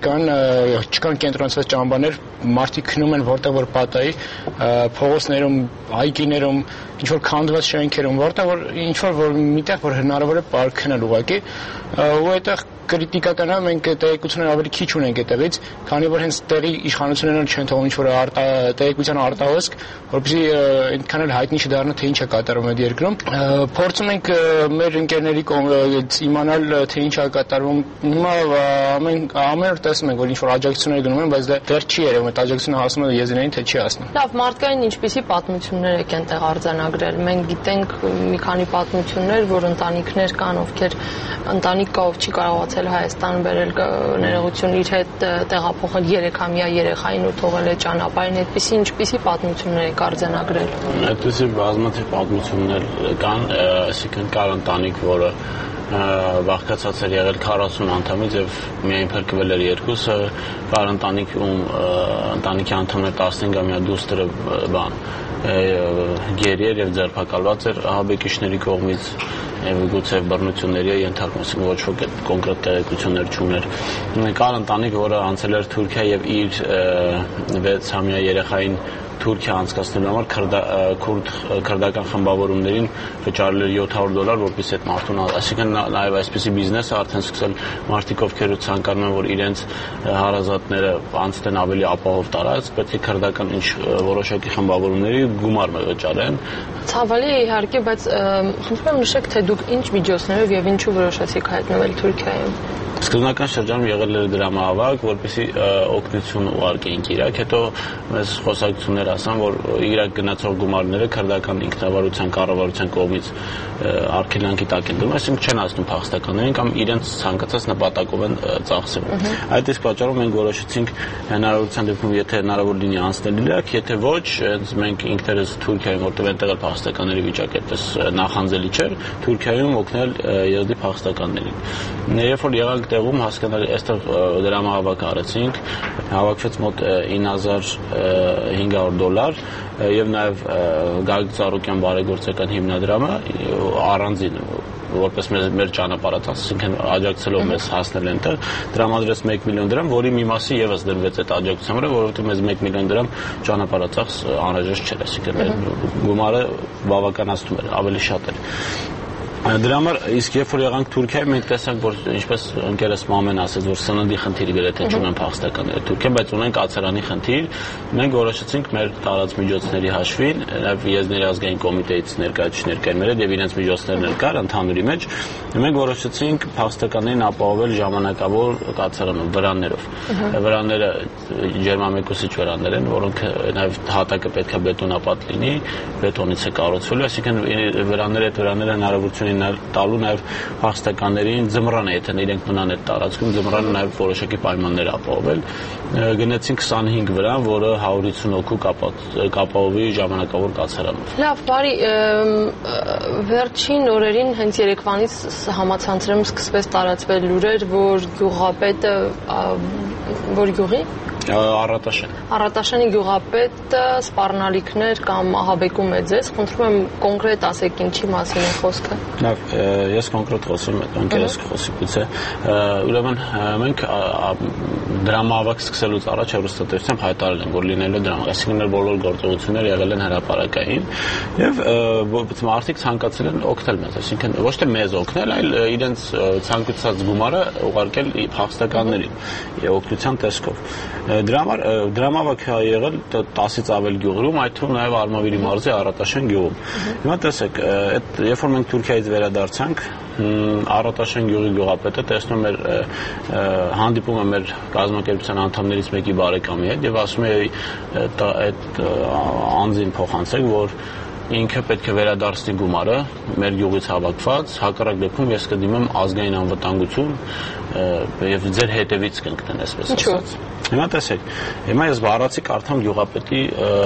չկան չկան կենտրոնացված ճամբարներ, մարդիկ քնում են որտեղ որ պատահի, փողոցներում, այգիներում, ինչ որ քանդված շենքերում, որտեղ որ ինչ որ որ միտեղ որ հնարավոր է պարքնել ուղղակի, ու այդտեղ կրիտիկական է, մենք տեղեկություններ ավելի քիչ ունենք այդտեղից, քանի որ հենց տեղի իշխանությունները չեն թողում ինչ որ տեղեկության արտահոսք, որպեսզի այնքան էլ հայտնի չդառնա թե ինչ է կատարվում այդ երկրում։ Փորձում ենք մեր ընկերների կողմից իմանալ թե ինչ է կատարվում։ Հիմա ամեն ամեն օր տեսնում ենք, որ ինչ որ աջակցություններ գնում են, բայց դա դեռ չի երևում, այդ աջակցությունը հասնում է եզրին, թե չի հասնում։ Լավ, մարդկային ինչպիսի պատմություններ եք այնտեղ արձանագրել։ Մենք գիտենք մի քանի պատմություններ, որ ընտանիքներ կան, ովքեր ընտանիք կա, ով չի կարողացել Հայաստան բերել ներողություն իր հետ տեղափոխել երեքամյա երեխային ու թողել է ճանապարհին, այդպիսի ինչպիսի պատմություններ եք արձանագրել։ Այդպիսի բազմաթիվ պատմություններ կան, այսինքն կար ընտանիք, որը բաղկացած էր եղել քառասուն անդամից եւ միայն փրկվել էր երկուսը, կար ընտանիք, ում ընտանիքի անդամները տասնհինգամյա դուստրը բան գերի էր եւ ձերբակալված էր ահաբեկիչների կողմից եւ գուցե բռնությունների ենթարկվում, ոչ ոք այդ կոնկրետ տեղեկություններ չուներ։ Կար ընտանիք, որը անցել էր Թուրքիա եւ իր վեցամյա երեխային Թուրքիա անցկացնելու համար քուրդ քրդական խմբավորումներին վճարել էր յոթ հարյուր դոլար, որպեսզի այդ մարդուն, այսինքն նաև այսպիսի բիզնեսը արդեն սկսել մարդիկ, ովքեր ցանկանում են, որ իրենց հարազատները անցնեն ավելի ապահով տարածք, պետք է քրդական ինչ որոշակի խմբավորումների գումար վճարեն։ Ցավալի է իհարկե, բայց խնդրում եմ նշեք, թե դուք ինչ միջոցներով եւ ինչու որոշեցիք հայտնվել Թուրքիայում։ Սկզբնական շրջանում եղել էր դրամահավաք, որպեսզի օգնություն ուղարկեինք Իրաք, հետո մեզ խոսակցություններ ասան, որ Իրաք գնացող գումարները քրդական ինքնավարության կառավարության կողմից արգելանքի տակ են դնում, այսինքն չեն ասնում փախստականներին կամ իրենց ցանկացած նպատակով են ծախսում։ Այդ իսկ պատճառով մենք որոշեցինք հնարավորության դեպքում, եթե հնարավոր լինի անցնել Իրաք, եթե ոչ, մենք ինքներս Թուրքիայում, որտեղ այնտեղ փախստականների վիճակը այդպես նախանձելի չէր, Թուրքիայում օգնել եզդի փախստականներին։ Երբ որ եղանք տեղում հասկանալ այստեղ դրամահավաք արեցինք, հավաքվեց մոտ ինը հազար հինգ հարյուր դոլար եւ նաեւ Գագիկ Ծառուկյան բարեգործական հիմնադրամը առանձին որպես մեր ճանապարհած, այսինքն աջակցելով մեզ հասնել այնտեղ, տրամադրեց մեկ միլիոն դրամ, որի մի մասը եւս դրվեց այդ աջակցության վրա, որովհետեւ մեզ մեկ միլիոն դրամ ճանապարհածախս անհրաժեշտ չէր, այսինքն գումարը բավականացնում էր, ավելի շատ էր։ Դրա համար իսկ երբ որ եղանք Թուրքիայում, մենք տեսանք, որ ինչպես ընկերս Մամեն ասաց, որ սննդի խնդիր գրեթե չունեն փախստականները Թուրքիայում, բայց ունեն կացարանի խնդիր, մենք որոշեցինք մեր տարած միջոցների հաշվին, նաև Եզների ազգային կոմիտեից ներկայացուցիչներ կային մեր հետ եւ իրենց միջոցներն էլ կար ընդհանուրի մեջ, մենք որոշեցինք փախստականներին ապահովել ժամանակավոր կացարանում վրաններով։ Վրանները ջերմամեկուսիչ վրաններ են, որոնք նաև հատակը պետք է բետոնապատ լինի, բետոնից է կառուցվելու, այսինքն վրանները այդ վրանները հնարավորություն տալու նաև փախստականներին ձմռանը, եթե իրենք մնան այդ տարածքում, ձմռանը նաև որոշակի պայմաններ ապահովել։ Գնացին քսանհինգ վրան, որը հարյուրհինգ հոգու կապահովի ժամանակավոր կացարանով։ Լավ, բարի, վերջին օրերին հենց Երևանից համացանցերում սկսվեց տարածվել լուրեր, որ գյուղապետը, որ գյուղի Առատաշեն։ Առատաշենի գյուղապետը սպառնալիքներ կամ ահաբեկում է ձեզ, խնդրում եմ կոնկրետ ասեք ինչի մասին է խոսքը։ Լավ, ես կոնկրետ խոսեմ, ընկերս խոսի գուցե։ Ուրեմն մենք դրամահավաք սկսելուց առաջ հեռուստատեսությամբ հայտարարել ենք, որ լինելու դրամ, այսինքն բոլոր գործողությունները եղել են հրապարակային եւ մարդիկ ցանկացել են օգնել մեզ, այսինքն ոչ թե մեզ օգնել, այլ իրենց ցանկացած գումարը ուղարկել փախստականներին օգնության տեսքով։ Դրա համար դրամավաք է եղել տասից ավել գյուղերում, այդ թվում նաև Արմավիրի մարզի Առատաշեն գյուղում։ Հիմա տեսեք, այդ երբ որ մենք Թուրքիայից վերադարձանք, Առատաշեն գյուղի գյուղապետը տեսնում էր հանդիպում է մեր կազմակերպության անդամներից մեկի բարեկամի հետ եւ ասում է այդ անձին փոխանցեք, որ ինքը պետք է վերադարձնի գումարը մեր գյուղից հավաքված, հակառակ դեպքում ես կդիմեմ ազգային անվտանգություն եւ ձեր հետևից կընկնեն, այսպես ասած։ Հիմա տեսեք, հիմա ես բառացի կարդամ գյուղապետի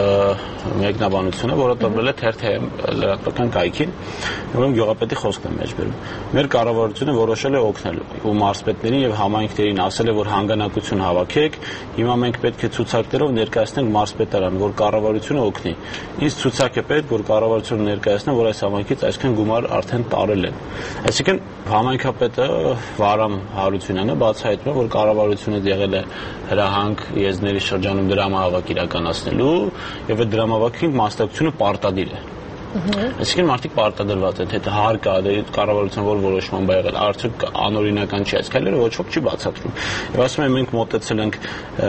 մեկնաբանությունը, որը տրվել է թերթ.am լրատվական կայքին, որում գյուղապետի խոսքն է մեջբերում։ Մեր կառավարությունը որոշել է օգնել ու մարզպետներին եւ համայնքներին ասել է, որ հանգանակություն հավաքեք, հիմա մենք պետք է ցուցակներով ներկայացնենք մարզպետարան, որ կառավարությունը օգնի։ Ինչ ցուցակ է պետք, որ կառավարությունը ներկայացնի, որ այս համայնքից այսքան գումար արդեն տարել են։ Այսինքն համայնքապետը Վարամ Հարությունյանը բացահայտում է, որ կառավարությունը եղել է հրահանգ եզների շրջանում դրամահավաք իրականացնելու եւ այդ դրամահավաքի մասնակցությունը պարտադիր է։ Այսինքն մարդիկ պարտադրված են, թե հարկ է կառավարության որ որոշման բա եղել, արդյոք անօրինական չի այս քայլերը, ոչ ոք չի բացատրում։ Եվ ասում են մենք մոտեցել ենք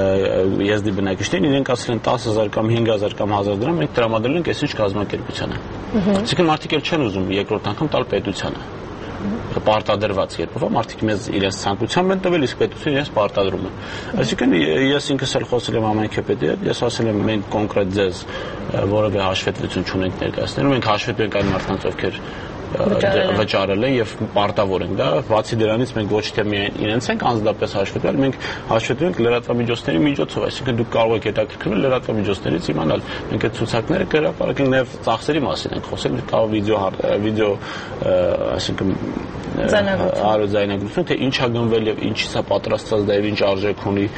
եզդի բնակիչներին, իրենք ասել են տասը հազար կամ հինգ հազար կամ հազար դրամ, մենք տրամադրել ենք այսինչ կազմակերպությանը։ Այսինքն մարդիկ էլ չեն ուզում երկրորդ անգամ տալ պետությանը։ Պարտադրված երբով մարդիկ մեզ իրենց ցանկությամբ են տվել, իսկ պետությունը իրենց պարտադրում է։ Այսինքն ես ինքս էլ խոսել եմ համայնքապետի հետ, ես ասել եմ մենք կոնկրետ ձեզ որևէ հաշվետվություն չունենք ներկայացնելու, մենք հաշվետվենք այն մարդկանց, ովքեր վճարել են եւ պարտավոր են դա, բացի դրանից մենք ոչ թե միայն իրենց ենք անձնապես հաշվետվել, մենք հաշվետվում ենք լրատվամիջոցների միջոցով, այսինքն դուք կարող եք հետաքրքրվել լրատվամիջոցներից իմանալ, մենք այդ ցուցակները կհրապարակենք նաեւ ծախսերի մասին ենք խոսել, կարող վիդեո վիդեո այսինքն արոձայնագրություն, թե ինչ է գնվել եւ ինչից է պատրաստված դա եւ ինչ արժեք ունի։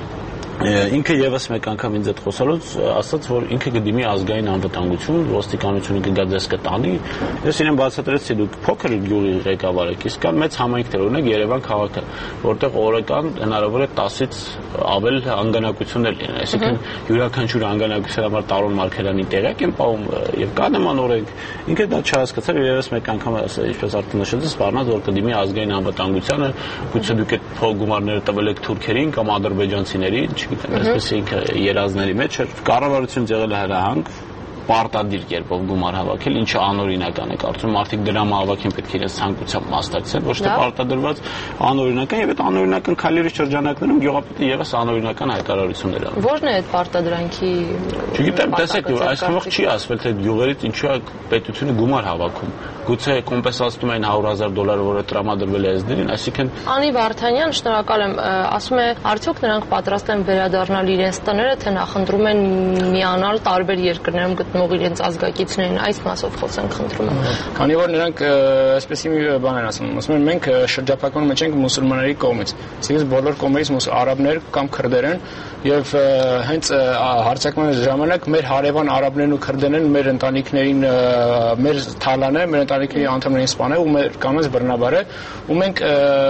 Ինքը եւս մեկ անգամ ինձ հետ խոսալուց ասաց, որ ինքը կդիմի ազգային անվտանգություն, ոստիկանությունը կգա ձեզ կտանի։ Ես իրեն բացատրեցի, դուք փոքր գյուղի ղեկավար եք, իսկ կան մեծ համայնքներ, օրինակ Երևան քաղաքը, որտեղ օրական հնարավոր է տասից ավել անգանակություններ լինեն, այսինքն յուրաքանչյուր անգանակության համար Տարոն Մարգարյանի տեղյակ են պահում եւ կա նման օրենք։ Ինքը դա չհասկացավ եւ եւս մեկ անգամ ինչպես արդեն նշեցի, սպառնաց, որ կդիմի ազգային անվտանգությանը, գուցե դուք այդ փոխգումարները տվել եք թուրքերին կամ ադրբեջանցիներին, այսպես ինքը երազների մեջ էր, կառավարությունից եղել է հրահանգ պարտադիր կերպով գումար հավաքել, ինչը անօրինական է, կարծում մարդիկ դրամահավաքին պետք է իրենց ցանկությամբ մասնակցեն, ոչ թե պարտադրված անօրինական եւ այդ անօրինական քայլերի շրջանակներում գյուղապետը եւս անօրինական հայտարարություններ անում։ Ո՞րն է այդ պարտադրանքի։ Չգիտեմ, տեսեք, այսքանով չի ասվել, թե գյուղերից ինչու է պետությունը գումար հավաքում։ Գուցե կոմպենսացնում են հարյուր հազար դոլար, որը տրամադրվել է ԵՍԴ-ին, այսինքն Անի Վարդանյան, շնորհակալ եմ, ասում է, արդյոք նրանք պատրաստ են վերադառնալ իրենց տները, թե նախընտրում են միանալ տարբեր երկրներում գտնող իրենց ազգակիցներին, այս մասով խոսենք, խնդրում եմ։ Քանի որ նրանք այսպեսի մի բան են ասում, ասում են մենք շրջափակման մեջ ենք մուսուլմանների կողմից, այսինքն բոլոր կողմերից արաբներ կամ քրդեր են եւ հենց հարձակման ժամանակ մեր հարևան արաբներն ու քրդերն են մեր ընտանիքներին մեր թալանը, մեր ընտանիքների անդամներին սպանել ու մեր կանանց բռնաբարել ու մենք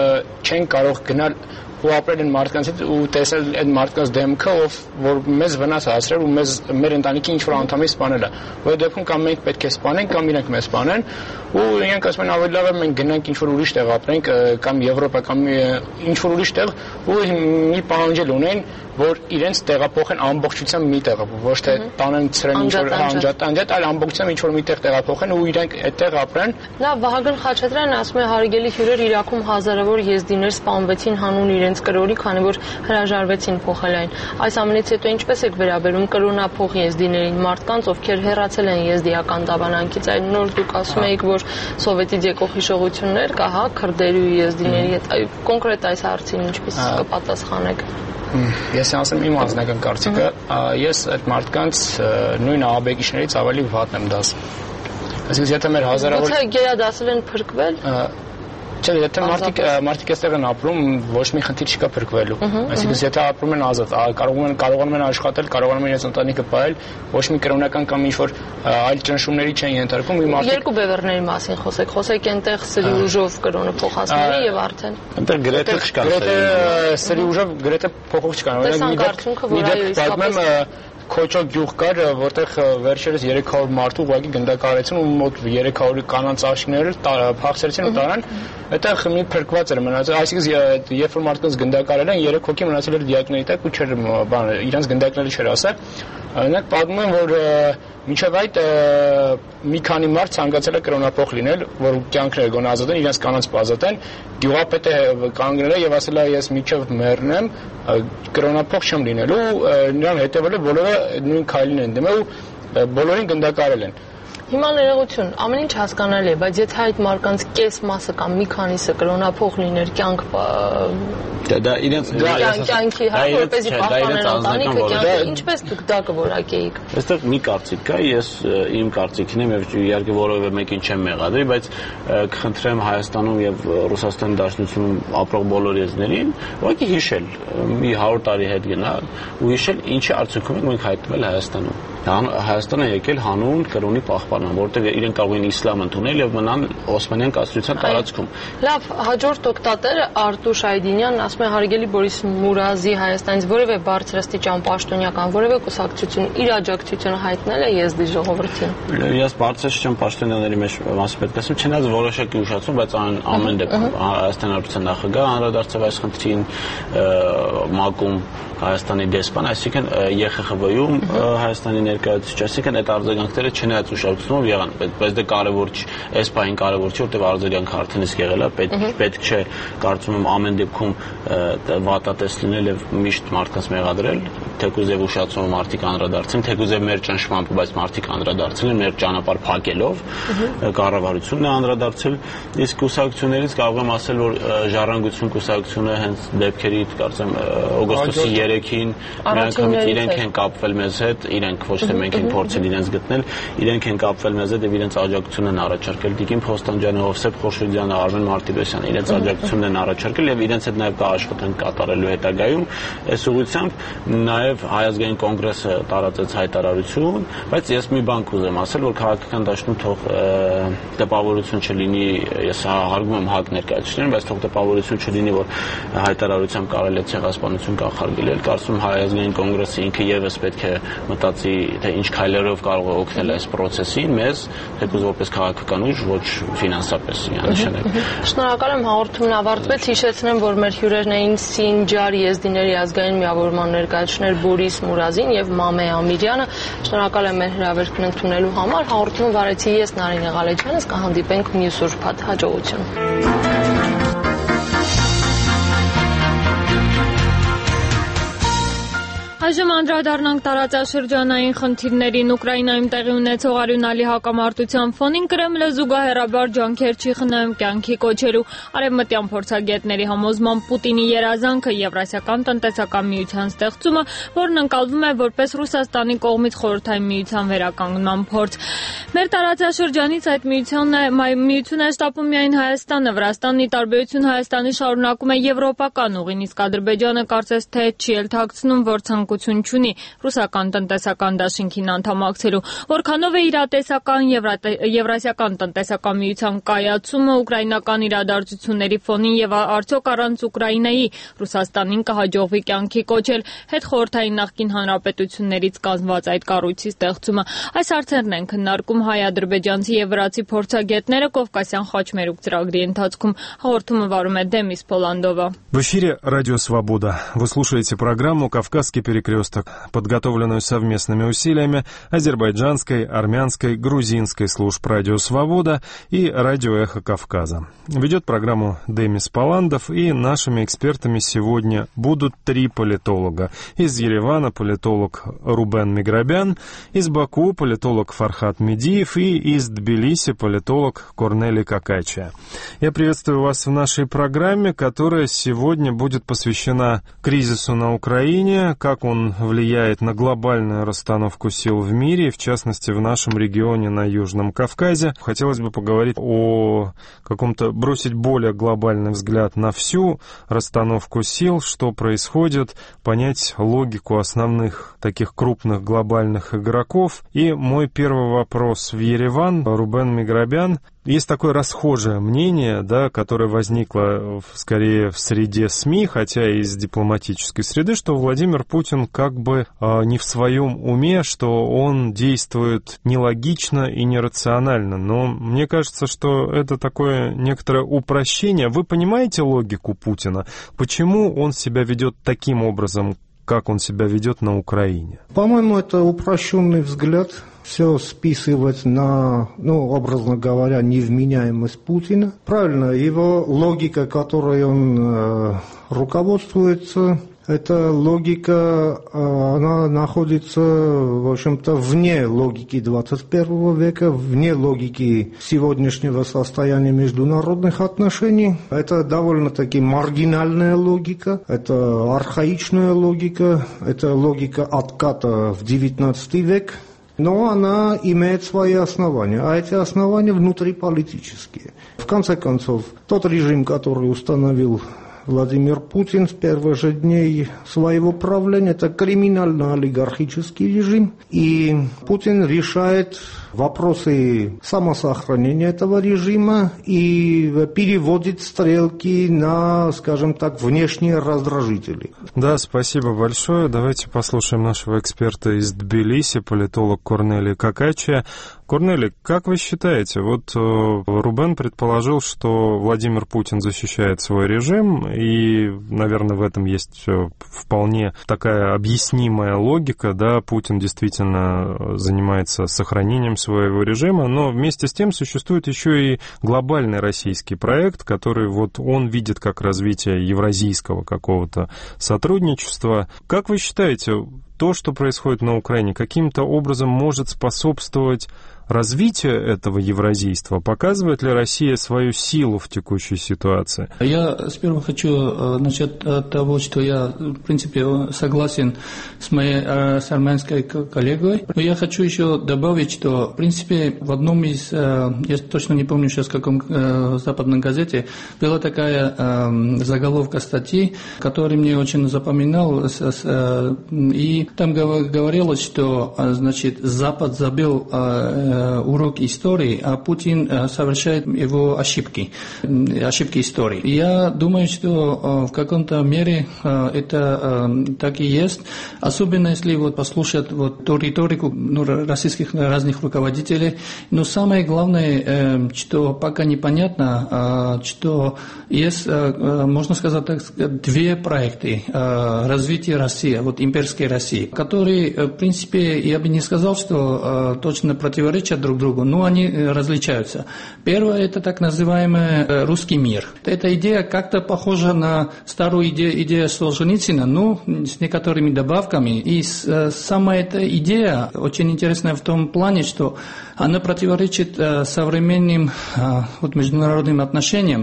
չենք կարող գնալ ու ապրել են մարդկանց ու տեսել այդ մարդկանց դեմքը, ով որ մեզ վնաս հասրել ու մեզ մեր ընտանիքի ինչ որ անդամի սպանել է։ Որ դեպքում կամ մենք պետք է սպանենք կամ իրենք մեզ սպանեն ու իրենք ասում են ավելի լավ է մենք գնանք ինչ որ ուրիշ տեղ ապրենք կամ Եվրոպա կամ ինչ որ ուրիշ տեղ ու մի պահանջել ունեն որ իրենց տեղափոխեն ամբողջությամբ մի տեղ, ոչ թե տանեն ցրեն ինչ որ անջատանջատ, այլ ամբողջությամբ ինչ որ մի տեղ տեղափոխեն ու իրենք այդտեղ ապրեն։ Լավ, Վահագն Խաչատրյանն ասում է հարգելի հյուրեր, Իրաքում հազարավոր եզդիներ սպանվեցին հանուն իրենց կրորի, քանի որ հրաժարվեցին փոխել այն։ Այս ամենից հետո ինչպես եք վերաբերում կրոնափոխ եզդիներին, մարդկանց, ովքեր հեռացել են եզդիական դավանանքից, այլ նոր դուք ասում եք, որ սովետից եկող հիշողություններ կա, հա, քրդերի ու եզդիների հետ։ Կոնկրետ այս հարցին ինչպես կպատասխանեք։ Ես ասեմ իմ անձնական կարծիքը, ես այդ մարդկանց նույն ահաբեկիչներից ավելի վատն եմ դասում։ Այսինքն եթե մեր հազարավոր Ո՞թե գերադասել են փրկվել։ Չէ, եթե մարդիկ մարդիկ այստեղ են ապրում, ոչ մի խնդիր չկա փրկվելու։ Այսինքն եթե ապրում են ազատ, կարող են կարողանում են աշխատել, կարողանում են իրենց ընտանիքը պահել, ոչ մի կրոնական կամ ինչ-որ այլ ճնշումների չեն ենթարկվում։ Մի մարդիկ երկու բևեռների մասին խոսեք, խոսեք այնտեղ սրի ուժով կրոնը փոխածների եւ արդեն։ Այնտեղ գրեթե չկա։ Գրեթե սրի ուժով գրեթե փոխող չկա։ Օրինակ Քոչո գյուղ կար, որտեղ վերջերս երեք հարյուր մարդու ուղղակի գնդակարեցին ու մոտ երեք հարյուր կանանց աշկներ փախցրեցին ու տարան։ Այդտեղ մի փրկված էր մնացել, այսինքն երբ որ մարդկանց գնդակարել են, երեք հոգի մնացել էր դիակների տակ ու չէր բան, իրենց գնդակները չէր ասել։ Նրանք պատմում են, որ մինչև այդ մի քանի մարդ ցանկացել է կրոնափոխ լինել, որ կյանքները գոնե ազատեն, իրենց կանանց ազատեն, գյուղապետը կանգնել է եւ ասել է ես մինչև մեռնեմ կրոնափոխ չեմ լինելու, նրան հետեւել է բոլորը նույն քայլին են դիմել ու բոլորին գնդակարել են։ Հիմա ներողություն, ամեն ինչ հասկանալի է, բայց եթե այդ մարկանց կես մասը կամ մի քանիսը կրոնափող լիներ, կյանք դա իրենց կյանքի հա որպեսզի պահպանեն ընտանիքը, կյանքը ինչպես դուք դա կորակեիք։ Այստեղ մի կարծիք կա, ես իմ կարծիքն եմ եւ իհարկե որևէ մեկին չեմ մեղադրի, բայց կխնդրեմ Հայաստանում եւ Ռուսաստանի Դաշնությունում ապրող բոլոր եզներին ուղղակի հիշել, մի հարյուր տարի հետ գնալ ու հիշել ինչի արդյունքում ենք մենք հայտնվել Հայաստանում։ Հայաստանը եկել հանուն կրոնի պահպանման, որտեղ իրենք կարող են իսլամ ընդունել եւ մնան Օսմանյան կայսրության տարածքում։ Լավ, հաջորդ օկտատերը Արտուշ Այդինյանն ասում է հարգելի Բորիս Մուրազի Հայաստանից որևէ բարձրաստիճան պաշտոնյական, որևէ կուսակցություն իր աջակցությունը հայտնել է եզդի ժողովրդին։ Ես բարձրաստիճան պաշտոնյաների մեջ մասը պետք է ասեմ, չնայած որոշակի ուշացում, բայց ամեն դեպքում Հայաստանի Հանրապետության նախագահ անդրադարձավ այս խնդրին, ՄԱԿ-ում Հայաստանի դեսպան, այսինքն Ե Խ Խ V-ում Հայաստանի ներկայացուցիչ, այսինքն այդ արձագանքները չնայած ուշադրությունով եղան, բայց դա կարևոր չի, այս բանը կարևոր չի, որտեղ արձագանքը արդեն իսկ եղել է, պետք չէ կարծում եմ ամեն դեպքում վատատես լինել եւ միշտ մարդկանց մեղադրել, թեկուզ եւ ուշացումը մարդիկ անդրադարձին, թեկուզ եւ մեր ճնշմամբ, բայց մարդիկ անդրադարձել են մեր ճանապարհ փակելով, կառավարությունն է անդրադարձել, իսկ կուսակցություններից կարող եմ ասել, որ Ժառանգություն կուսակցությունը հենց դեպքերի կարծեմ օգոստոսի երեքին միանգամից իրենք են կապվել մեզ հետ, իրենք ոչ թե մենք ենք փորձել իրենց գտնել, իրենք են կապվել մեզ հետ եւ իրենց աջակցությունն են առաջարկել Տիկին Փոստանջյանը, Հովսեփ Խորշոդյանը, Արմեն Մարտիրոսյանը, իրենց աջակցությունն են առաջարկել եւ իրենց հետ նաեւ կա աշխատանք կատարելու հետագայում, այս ուղղությամբ նաեւ Հայ ազգային կոնգրեսը տարածեց հայտարարություն, բայց ես մի բան կուզեմ ասել, որ քաղաքական դաշտում թող տպավորություն չլինի, ես հարգում եմ ՀԱԿ ներկայացուցիչներին, բայց թող տպավորություն չլինի, որ հայտարարությամբ կարելի է ցեղասպանություն կանխարգելել, կարծում Հայ ազգային կոնգրեսը ինքը եւս պետք է մտածի, թե ինչ քայլերով կարող է օգնել այս process-ին մեզ, թեկուզ որպես քաղաքական ուժ, ոչ ֆինանսապես անշանակ։ Շնորհակալ եմ, հաղորդումն ավարտվեց, հիշեցնեմ, որ մեր հյուրերն էին Սինջար եզդիների ազգային միավորման ներկայացուցիչներ Բորիս Մուրազին եւ Մամե Ամիրյանը։ Շնորհակալ եմ մեր հրավերն ընդունելու համար, հաղորդումը վարեցի ես Նարինե Ղալեջյանս, կհանդիպենք մյուս ուրբաթ, հաջողություն։ Այժմ անդրադառնանք տարածաշրջանային խնդիրներին։ Ուկրաինայում տեղի ունեցող արյունալի հակամարտության ֆոնին Կրեմլը զուգահեռաբար ջանքեր չի խնայում կյանքի կոչելու։ Արևմտյան փորձագետների համոզմամբ Պուտինի երազանքը Եվրասիական տնտեսական միության ստեղծումը, որն ընկալվում է որպես Ռուսաստանի կողմից Խորհրդային միության վերականգնման փորձ։ Մեր տարածաշրջանից այդ միությունն է միությունը շտապում միայն Հայաստանը, Վրաստանն ի տարբերություն Հայաստանի շարունակում է եվրոպական ուղին, իսկ Ադրբեջանը կարծես թե չի էլ թաքցնում, որ ցանկություն չունի ռուսական տնտեսական դաշինքին անդամակցելու, որքանով է իրատեսական Եվրասիական տնտեսական միության կայացումը ուկրաինական իրադարձությունների ֆոնին եւ արդյոք առանց Ուկրաինայի Ռուսաստանին կհաջողվի կյանքի կոչել հետխորհրդային նախկին հանրապետություններից կազմված այդ կառույցի ստեղծումը։ Այս հարցերն են քննարկում հայ-ադրբեջանցի եւ врացի փորձագետները Կովկասյան խաչմերուկ ծրագրի ընթացքում։ Հաղորդումը վարում է Դեմիս Պոլանդովա։ В эфире Радио Свобода. Вы слушаете программу «Кавказский перекресток», подготовленную совместными усилиями азербайджанской, армянской, грузинской служб «Радио Свобода» и «Радио Эхо Кавказа». Ведет программу Демис Поландов, и нашими экспертами сегодня будут три политолога. Из Еревана политолог Рубен Миграбян, из Баку политолог Фархат Медиев и из Тбилиси политолог Корнелий Какачия. Я приветствую вас в нашей программе, которая сегодня будет посвящена кризису на Украине, как он влияет на глобальную расстановку сил в мире, в частности в нашем регионе на Южном Кавказе. Хотелось бы поговорить о каком-то, бросить более глобальный взгляд на всю расстановку сил, что происходит, понять логику основных таких крупных глобальных игроков. И мой первый вопрос в Ереван, Рубен Миграбян. Есть такое расхожее мнение, да, которое возникло скорее в среде СМИ, хотя и из дипломатической среды, что Владимир Путин как бы э, не в своем уме, что он действует нелогично и нерационально. Но мне кажется, что это такое некоторое упрощение. Вы понимаете логику Путина? Почему он себя ведет таким образом, как он себя ведет на Украине? По-моему, это упрощенный взгляд. Все списывать на, ну, образно говоря, невменяемость Путина. Правильно, его логика, которой он э, руководствуется, эта логика, она находится, в общем-то, вне логики двадцать первого века, вне логики сегодняшнего состояния международных отношений. Это довольно-таки маргинальная логика, это архаичная логика, это логика отката в девятнадцатый век. Но она имеет свои основания, а эти основания внутриполитические. В конце концов, тот режим, который установил Владимир Путин с первых же дней своего правления, это криминально-олигархический режим, и Путин решает вопросы самосохранения этого режима и переводит стрелки на, скажем так, внешние раздражители. Да, спасибо большое. Давайте послушаем нашего эксперта из Тбилиси, политолог Корнелий Какачия. Корнелий, как вы считаете, вот Рубен предположил, что Владимир Путин защищает свой режим, и, наверное, в этом есть вполне такая объяснимая логика, да, Путин действительно занимается сохранением своего режима, но вместе с тем существует еще и глобальный российский проект, который вот он видит как развитие евразийского какого-то сотрудничества. Как вы считаете, то, что происходит на Украине, каким-то образом может способствовать развитию этого евразийства? Показывает ли Россия свою силу в текущей ситуации? Я сперва хочу начать от того, что я, в принципе, согласен с моей с армянской коллегой. Но я хочу еще добавить, что, в принципе, в одном из, я точно не помню сейчас, в каком западной газете, была такая заголовка статьи, которая мне очень запоминал, и там говорилось, что, значит, Запад забил урок истории, а Путин совершает его ошибки, ошибки истории. Я думаю, что в каком-то мере это так и есть, особенно если вот послушать вот ту риторику ну, российских разных руководителей. Но самое главное, что пока непонятно, что есть, можно сказать так, две проекты развития России, вот имперской России, которые, в принципе, я бы не сказал, что точно противоречат друг другу, но они различаются. Первое – это так называемый русский мир. Эта идея как-то похожа на старую идею, идею Солженицына, но с некоторыми добавками. И сама эта идея очень интересная в том плане, что она противоречит современным вот, международным отношениям.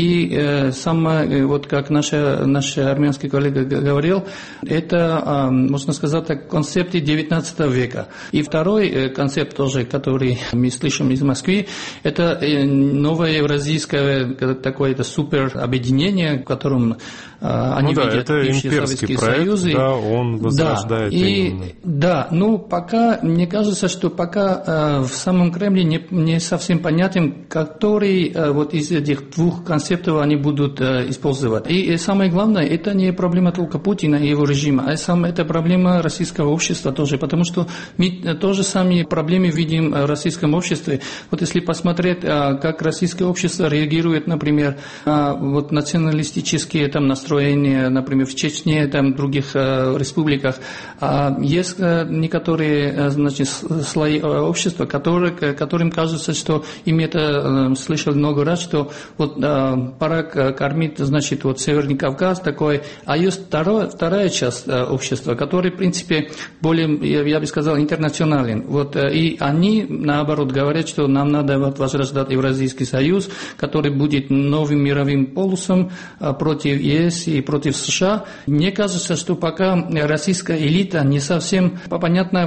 И самое, вот как наша, наш армянский коллега говорил, это, можно сказать, так, концепты девятнадцатого века. И второй концепт тоже, который мы слышим из Москвы, это новое евразийское такое-то суперобъединение, в котором они ну, да, видят бывшие Советские проект, Союзы. Да, он возрождает да, и, именно. Да, ну пока, мне кажется, что пока э, в самом Кремле не, не совсем понятен, который э, вот из этих двух концептов они будут э, использовать. И, и самое главное, это не проблема только Путина и его режима, а сам, это проблема российского общества тоже, потому что мы тоже сами проблемы видим в российском обществе. Вот если посмотреть, э, как российское общество реагирует, например, на вот, националистические там, настроения, например, в Чечне, там, в других э, республиках. А есть э, некоторые э, значит, слои общества, которые, которым кажется, что им это э, слышали много раз, что вот э, пора кормить, значит, вот Северный Кавказ такой, а есть второе, вторая часть э, общества, который, в принципе, более, я, я бы сказал, интернационален. Вот, э, и они, наоборот, говорят, что нам надо вот, возрождать Евразийский союз, который будет новым мировым полюсом э, против ЕС и против США. Мне кажется, что пока российская элита не совсем понятно,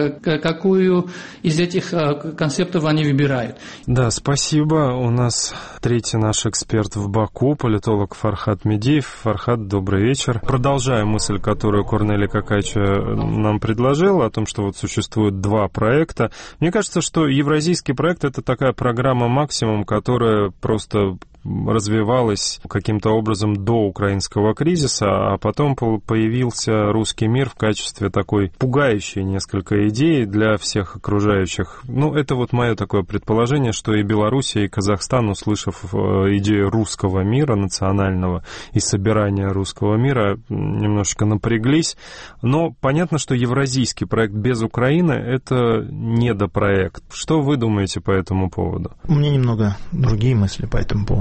какую из этих концептов они выбирают. Да, спасибо. У нас третий наш эксперт в Баку, политолог Фархад Медиев. Фархад, добрый вечер. Продолжая мысль, которую Корнелий Какачия нам предложил, о том, что вот существует два проекта. Мне кажется, что евразийский проект — это такая программа «Максимум», которая просто развивалась каким-то образом до украинского кризиса, а потом появился русский мир в качестве такой пугающей несколько идеи для всех окружающих. Ну, это вот мое такое предположение, что и Белоруссия, и Казахстан, услышав идею русского мира, национального и собирания русского мира, немножечко напряглись. Но понятно, что евразийский проект без Украины — это недопроект. Что вы думаете по этому поводу? У меня немного другие мысли по этому поводу.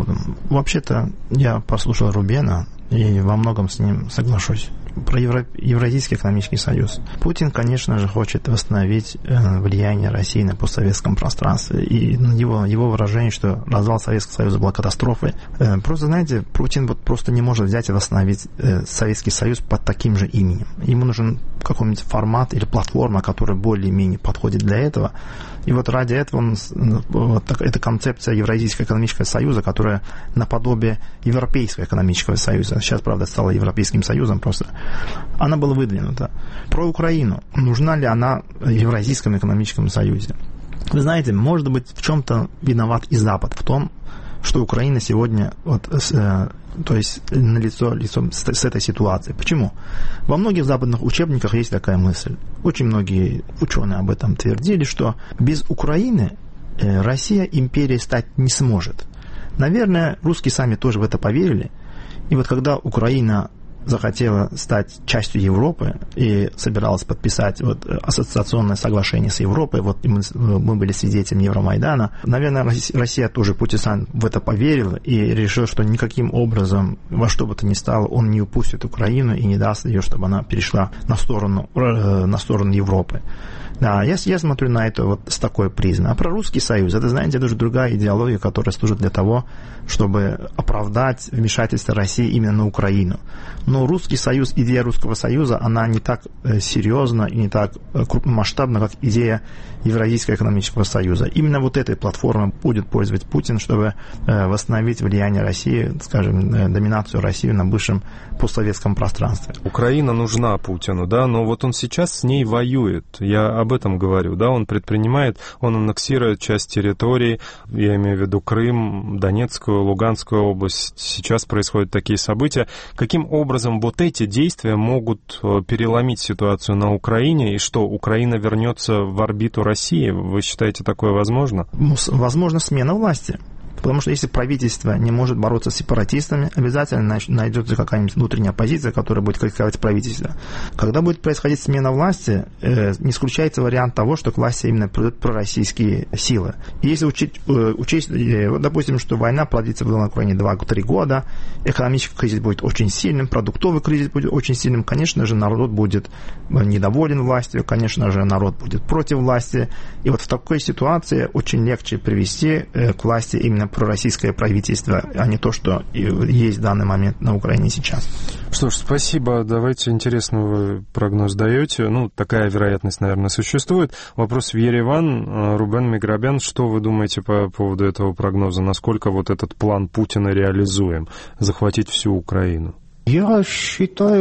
Вообще-то я послушал Рубена и во многом с ним соглашусь. Про Евро... Евразийский экономический союз. Путин, конечно же, хочет восстановить э, влияние России на постсоветском пространстве. И его, его выражение, что развал Советского Союза была катастрофой. Э, просто, знаете, Путин вот просто не может взять и восстановить э, Советский Союз под таким же именем. Ему нужен какой-нибудь формат или платформа, которая более-менее подходит для этого. И вот ради этого он, вот так, эта концепция Евразийского экономического союза, которая наподобие Европейского экономического союза, сейчас, правда, стала Европейским союзом просто, она была выдвинута. Про Украину. Нужна ли она в Евразийском экономическом союзе? Вы знаете, может быть, в чем-то виноват и Запад, в том, что Украина сегодня вот, э, то есть на лицо, лицо с, с этой ситуацией. Почему? Во многих западных учебниках есть такая мысль. Очень многие ученые об этом твердили, что без Украины э, Россия империей стать не сможет. Наверное, русские сами тоже в это поверили. И вот когда Украина захотела стать частью Европы и собиралась подписать вот ассоциационное соглашение с Европой, вот мы, мы были свидетелями Евромайдана, наверное, Россия тоже, Путин сам в это поверил и решил, что никаким образом, во что бы то ни стало, он не упустит Украину и не даст ее, чтобы она перешла на сторону, на сторону Европы. Да, я, я смотрю на это вот с такой призмой. А про Русский Союз, это, знаете, это уже другая идеология, которая служит для того, чтобы оправдать вмешательство России именно на Украину. Но Русский Союз, идея Русского Союза, она не так серьезна и не так крупномасштабна, как идея Евразийского экономического союза. Именно вот этой платформой будет пользоваться Путин, чтобы восстановить влияние России, скажем, доминацию России на бывшем постсоветском пространстве. Украина нужна Путину, да, но вот он сейчас с ней воюет. Я об этом говорю, да, он предпринимает, он аннексирует часть территории, я имею в виду Крым, Донецкую, Луганскую область. Сейчас происходят такие события. Каким образом вот эти действия могут переломить ситуацию на Украине, и что, Украина вернется в орбиту России? Вы считаете, такое возможно? Возможно, смена власти. Потому что если правительство не может бороться с сепаратистами, обязательно найдется какая-нибудь внутренняя оппозиция, которая будет критиковать правительство. Когда будет происходить смена власти, э, не исключается вариант того, что к власти именно придут пророссийские силы. И если учить, э, учесть, э, допустим, что война продлится в Украине два-три года, экономический кризис будет очень сильным, продуктовый кризис будет очень сильным, конечно же, народ будет недоволен властью, конечно же, народ будет против власти. И вот в такой ситуации очень легче привести э, к власти именно пророссийское правительство, а не то, что есть в данный момент на Украине сейчас. Что ж, спасибо. Давайте, интересно, вы прогноз даете. Ну, такая вероятность, наверное, существует. Вопрос в Ереван. Рубен Миграбян, что вы думаете по поводу этого прогноза? Насколько вот этот план Путина реализуем? Захватить всю Украину? Я считаю,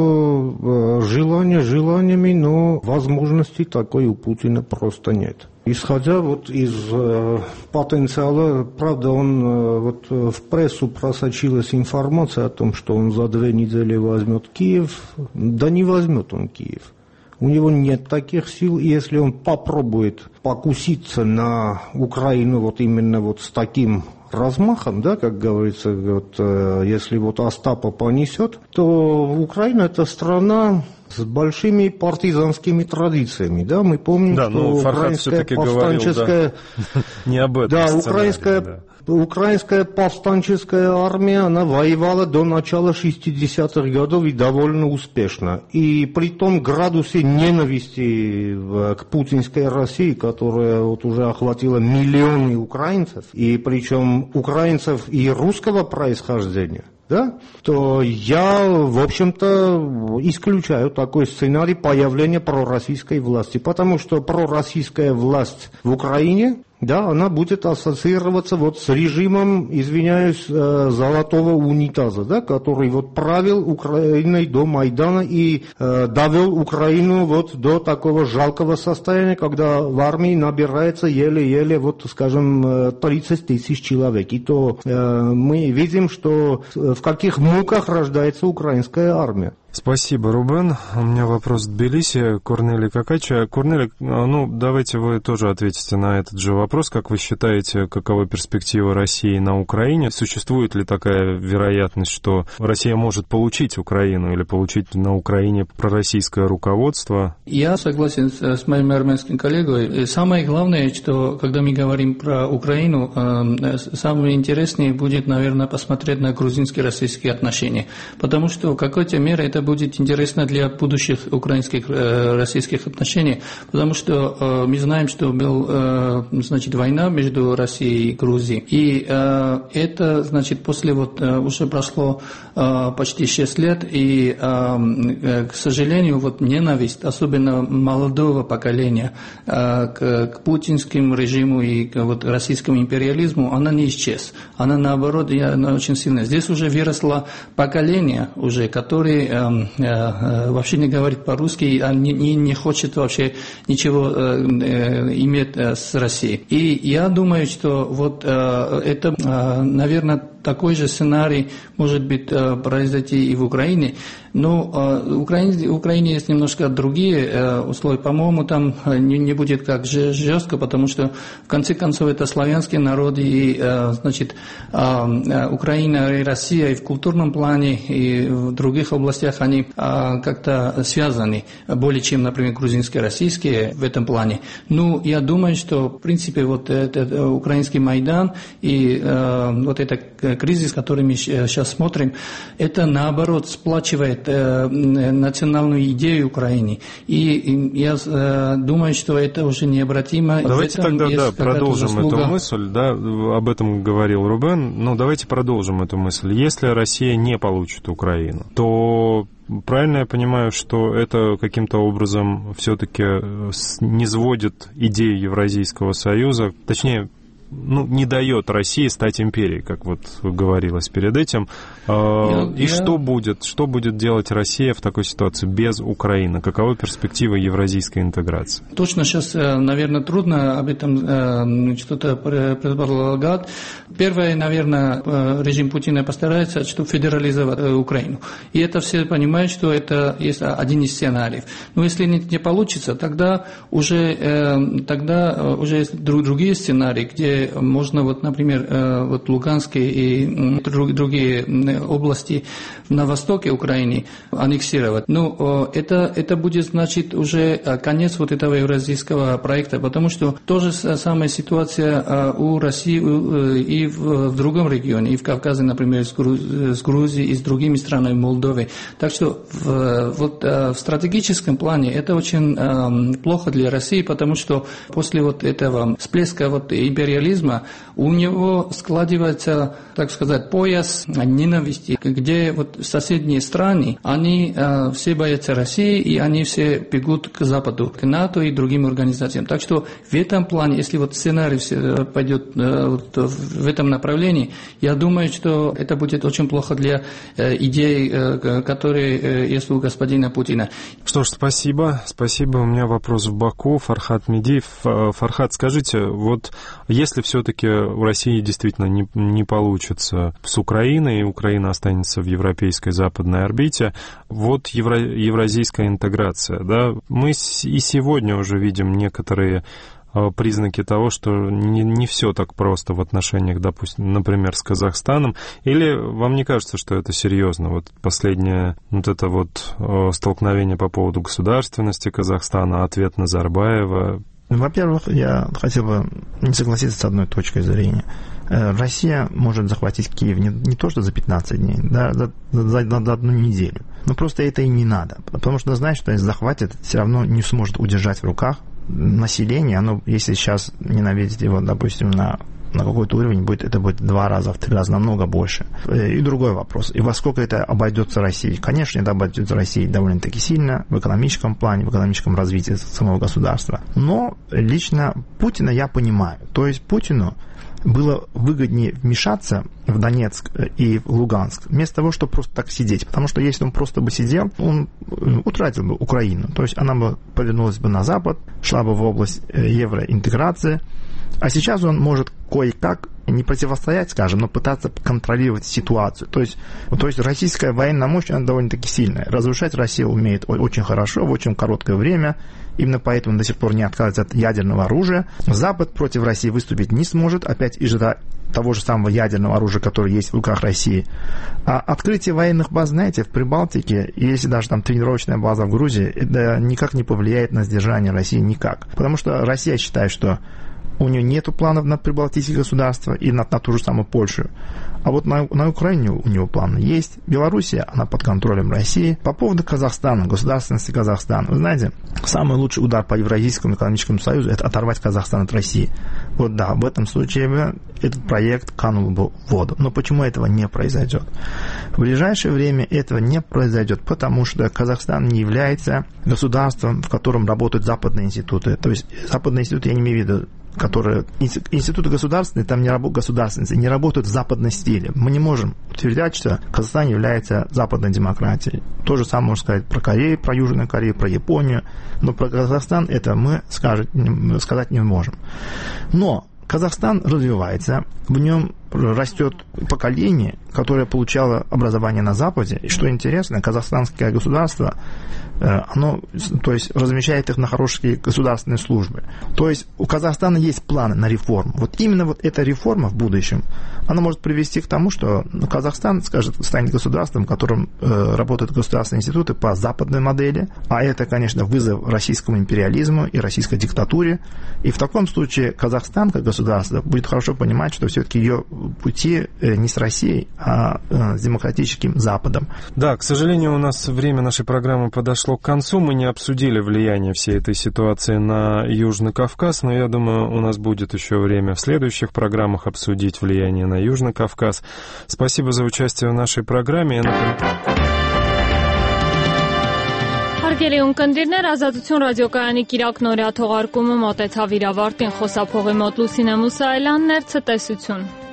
что желание желаниями, но возможности такой у Путина просто нет. Исходя вот из э, потенциала, правда, он э, вот в прессу просочилась информация о том, что он за две недели возьмет Киев. Да не возьмет он Киев. У него нет таких сил, и если он попробует покуситься на Украину вот именно вот с таким размахом, да, как говорится, вот, э, если вот Остапа понесет, то Украина это страна с большими партизанскими традициями, да, мы помним, да, что украинская повстанческая, да. Не об этом да, сценарии, украинская, да. украинская повстанческая армия, она воевала до начала шестидесятых годов и довольно успешно, и при том градусе ненависти к путинской России, которая вот уже охватила миллионы украинцев, и причем украинцев и русского происхождения, да, то я, в общем-то, исключаю такой сценарий появления пророссийской власти, потому что пророссийская власть в Украине, да, она будет ассоциироваться вот с режимом, извиняюсь, золотого унитаза, да, который вот правил Украиной до Майдана и э, довел Украину вот до такого жалкого состояния, когда в армии набирается еле-еле, вот, скажем, тридцать тысяч человек. И то э, мы видим, что в каких муках рождается украинская армия. Спасибо, Рубен. У меня вопрос к Тбилиси. Корнелий Какача. Корнелий, ну, давайте вы тоже ответите на этот же вопрос. Как вы считаете, какова перспектива России на Украине? Существует ли такая вероятность, что Россия может получить Украину или получить на Украине пророссийское руководство? Я согласен с моим армянским коллегой. Самое главное, что когда мы говорим про Украину, самое интересное будет, наверное, посмотреть на грузинско-российские отношения. Потому что в какой-то мере это будет интересно для будущих украинских э, российских отношений, потому что э, мы знаем, что была э, значит, война между Россией и Грузией. И э, это, значит, после вот э, уже прошло э, почти шесть лет, и, э, к сожалению, вот ненависть, особенно молодого поколения э, к, к путинскому режиму и к вот, российскому империализму, она не исчез. Она, наоборот, она очень сильная. Здесь уже выросло поколение, уже, которое э, вообще не говорит по-русски, а не, не, не хочет вообще ничего э, иметь с Россией. И я думаю, что вот э, это, э, наверное, такой же сценарий может быть э, произойти и в Украине. Но э, в Украине, в Украине есть немножко другие э, условия. По-моему, там не, не будет как жестко, потому что в конце концов это славянские народы, и э, значит, э, Украина и Россия и в культурном плане, и в других областях они э, как-то связаны, более чем, например, грузинские, российские в этом плане. Ну, я думаю, что в принципе вот этот украинский Майдан и э, вот этот кризис, который мы сейчас смотрим, это наоборот сплачивает национальную идею Украины. И я думаю, что это уже необратимо. Давайте тогда да, продолжим заслуга... эту мысль. Да, об этом говорил Рубен. Но давайте продолжим эту мысль. Если Россия не получит Украину, то правильно я понимаю, что это каким-то образом все-таки низводит идею Евразийского союза, точнее, ну, не дает России стать империей, как вот говорилось перед этим. Я, И я... что будет? Что будет делать Россия в такой ситуации без Украины? Какова перспектива евразийской интеграции? Точно сейчас, наверное, трудно об этом что-то предполагать. Первое, наверное, режим Путина постарается, чтобы федерализовать Украину. И это все понимают, что это есть один из сценариев. Но если не, не получится, тогда уже, тогда уже есть другие сценарии, где можно, вот, например, вот Луганские и другие области на востоке Украины аннексировать. Ну, это, это будет, значит, уже конец вот этого евразийского проекта, потому что то же самая ситуация у России и в другом регионе, и в Кавказе, например, с Грузией и с другими странами, Молдовой. Так что в, вот, в стратегическом плане это очень плохо для России, потому что после вот этого всплеска вот империализма у него складывается, так сказать, пояс ненависти, где вот соседние страны, они э, все боятся России, и они все бегут к Западу, к НАТО и другим организациям. Так что в этом плане, если вот сценарий пойдет э, вот в этом направлении, я думаю, что это будет очень плохо для э, идей, э, которые э, есть у господина Путина. Что ж, спасибо. Спасибо. У меня вопрос в Баку. Фархат Медиев. Фархат, скажите, вот если все-таки у России действительно не, не получится с Украиной, и Украина останется в европейской западной орбите, вот евро, евразийская интеграция, да, мы и сегодня уже видим некоторые признаки того, что не, не все так просто в отношениях, допустим, например, с Казахстаном. Или вам не кажется, что это серьезно? Вот последнее вот это вот столкновение по поводу государственности Казахстана, ответ Назарбаева. Во-первых, я хотел бы не согласиться с одной точкой зрения. Россия может захватить Киев не, не то что за пятнадцать дней, да, за, за, за одну неделю. Но просто это и не надо. Потому что знать, что если захватит, все равно не сможет удержать в руках население. Оно, если сейчас ненавидеть его, допустим, на на какой-то уровень, будет, это будет два раза, в три раза, намного больше. И другой вопрос. И во сколько это обойдется России? Конечно, это обойдется России довольно-таки сильно в экономическом плане, в экономическом развитии самого государства. Но лично Путина я понимаю. То есть Путину было выгоднее вмешаться в Донецк и в Луганск, вместо того, чтобы просто так сидеть. Потому что если он просто бы сидел, он утратил бы Украину. То есть она бы повернулась бы на Запад, шла бы в область евроинтеграции, А сейчас он может кое-как не противостоять, скажем, но пытаться контролировать ситуацию. То есть, то есть российская военная мощь, она довольно-таки сильная. Разрушать Россия умеет очень хорошо, в очень короткое время. Именно поэтому до сих пор не отказывается от ядерного оружия. Запад против России выступить не сможет, опять из-за того же самого ядерного оружия, которое есть в руках России. А открытие военных баз, знаете, в Прибалтике, если даже там тренировочная база в Грузии, это никак не повлияет на сдержание России, никак. Потому что Россия считает, что у нее нет планов на прибалтийские государства и на, на ту же самую Польшу. А вот на, на Украине у него планы есть. Белоруссия, она под контролем России. По поводу Казахстана, государственности Казахстана. Вы знаете, самый лучший удар по Евразийскому экономическому союзу – это оторвать Казахстан от России. Вот да, в этом случае этот проект канул бы в воду. Но почему этого не произойдет? В ближайшее время этого не произойдет, потому что Казахстан не является государством, в котором работают западные институты. То есть западные институты, я не имею в виду, которые институты государственные, там не работают государственные, не работают в западном стиле. Мы не можем утверждать, что Казахстан является западной демократией. То же самое можно сказать про Корею, про Южную Корею, про Японию. Но про Казахстан это мы скажет, сказать не можем. Но Казахстан развивается, в нем растет поколение, которое получало образование на Западе. И что интересно, казахстанское государство, оно, то есть, размещает их на хорошие государственные службы. То есть у Казахстана есть планы на реформу. Вот именно вот эта реформа в будущем, она может привести к тому, что Казахстан, скажет, станет государством, в котором э, работают государственные институты по западной модели, а это, конечно, вызов российскому империализму и российской диктатуре. И в таком случае Казахстан, как государство, будет хорошо понимать, что все-таки ее пути э, не с Россией, а э, с демократическим Западом. Да, к сожалению, у нас время нашей программы подошло к концу. Мы не обсудили влияние всей этой ситуации на Южный Кавказ, но я думаю, у нас будет еще время в следующих программах обсудить влияние на Южный Кавказ. Спасибо за участие в нашей программе. Հարգելի ունկնդիրներ, Ազատություն ռադիոկայանի կիրակ նորյա թողարկումը մոտեցավ իր ավարտին, խոսափողի մոտ Լուսինե Մուսայելյանն էր, ցտեսություն։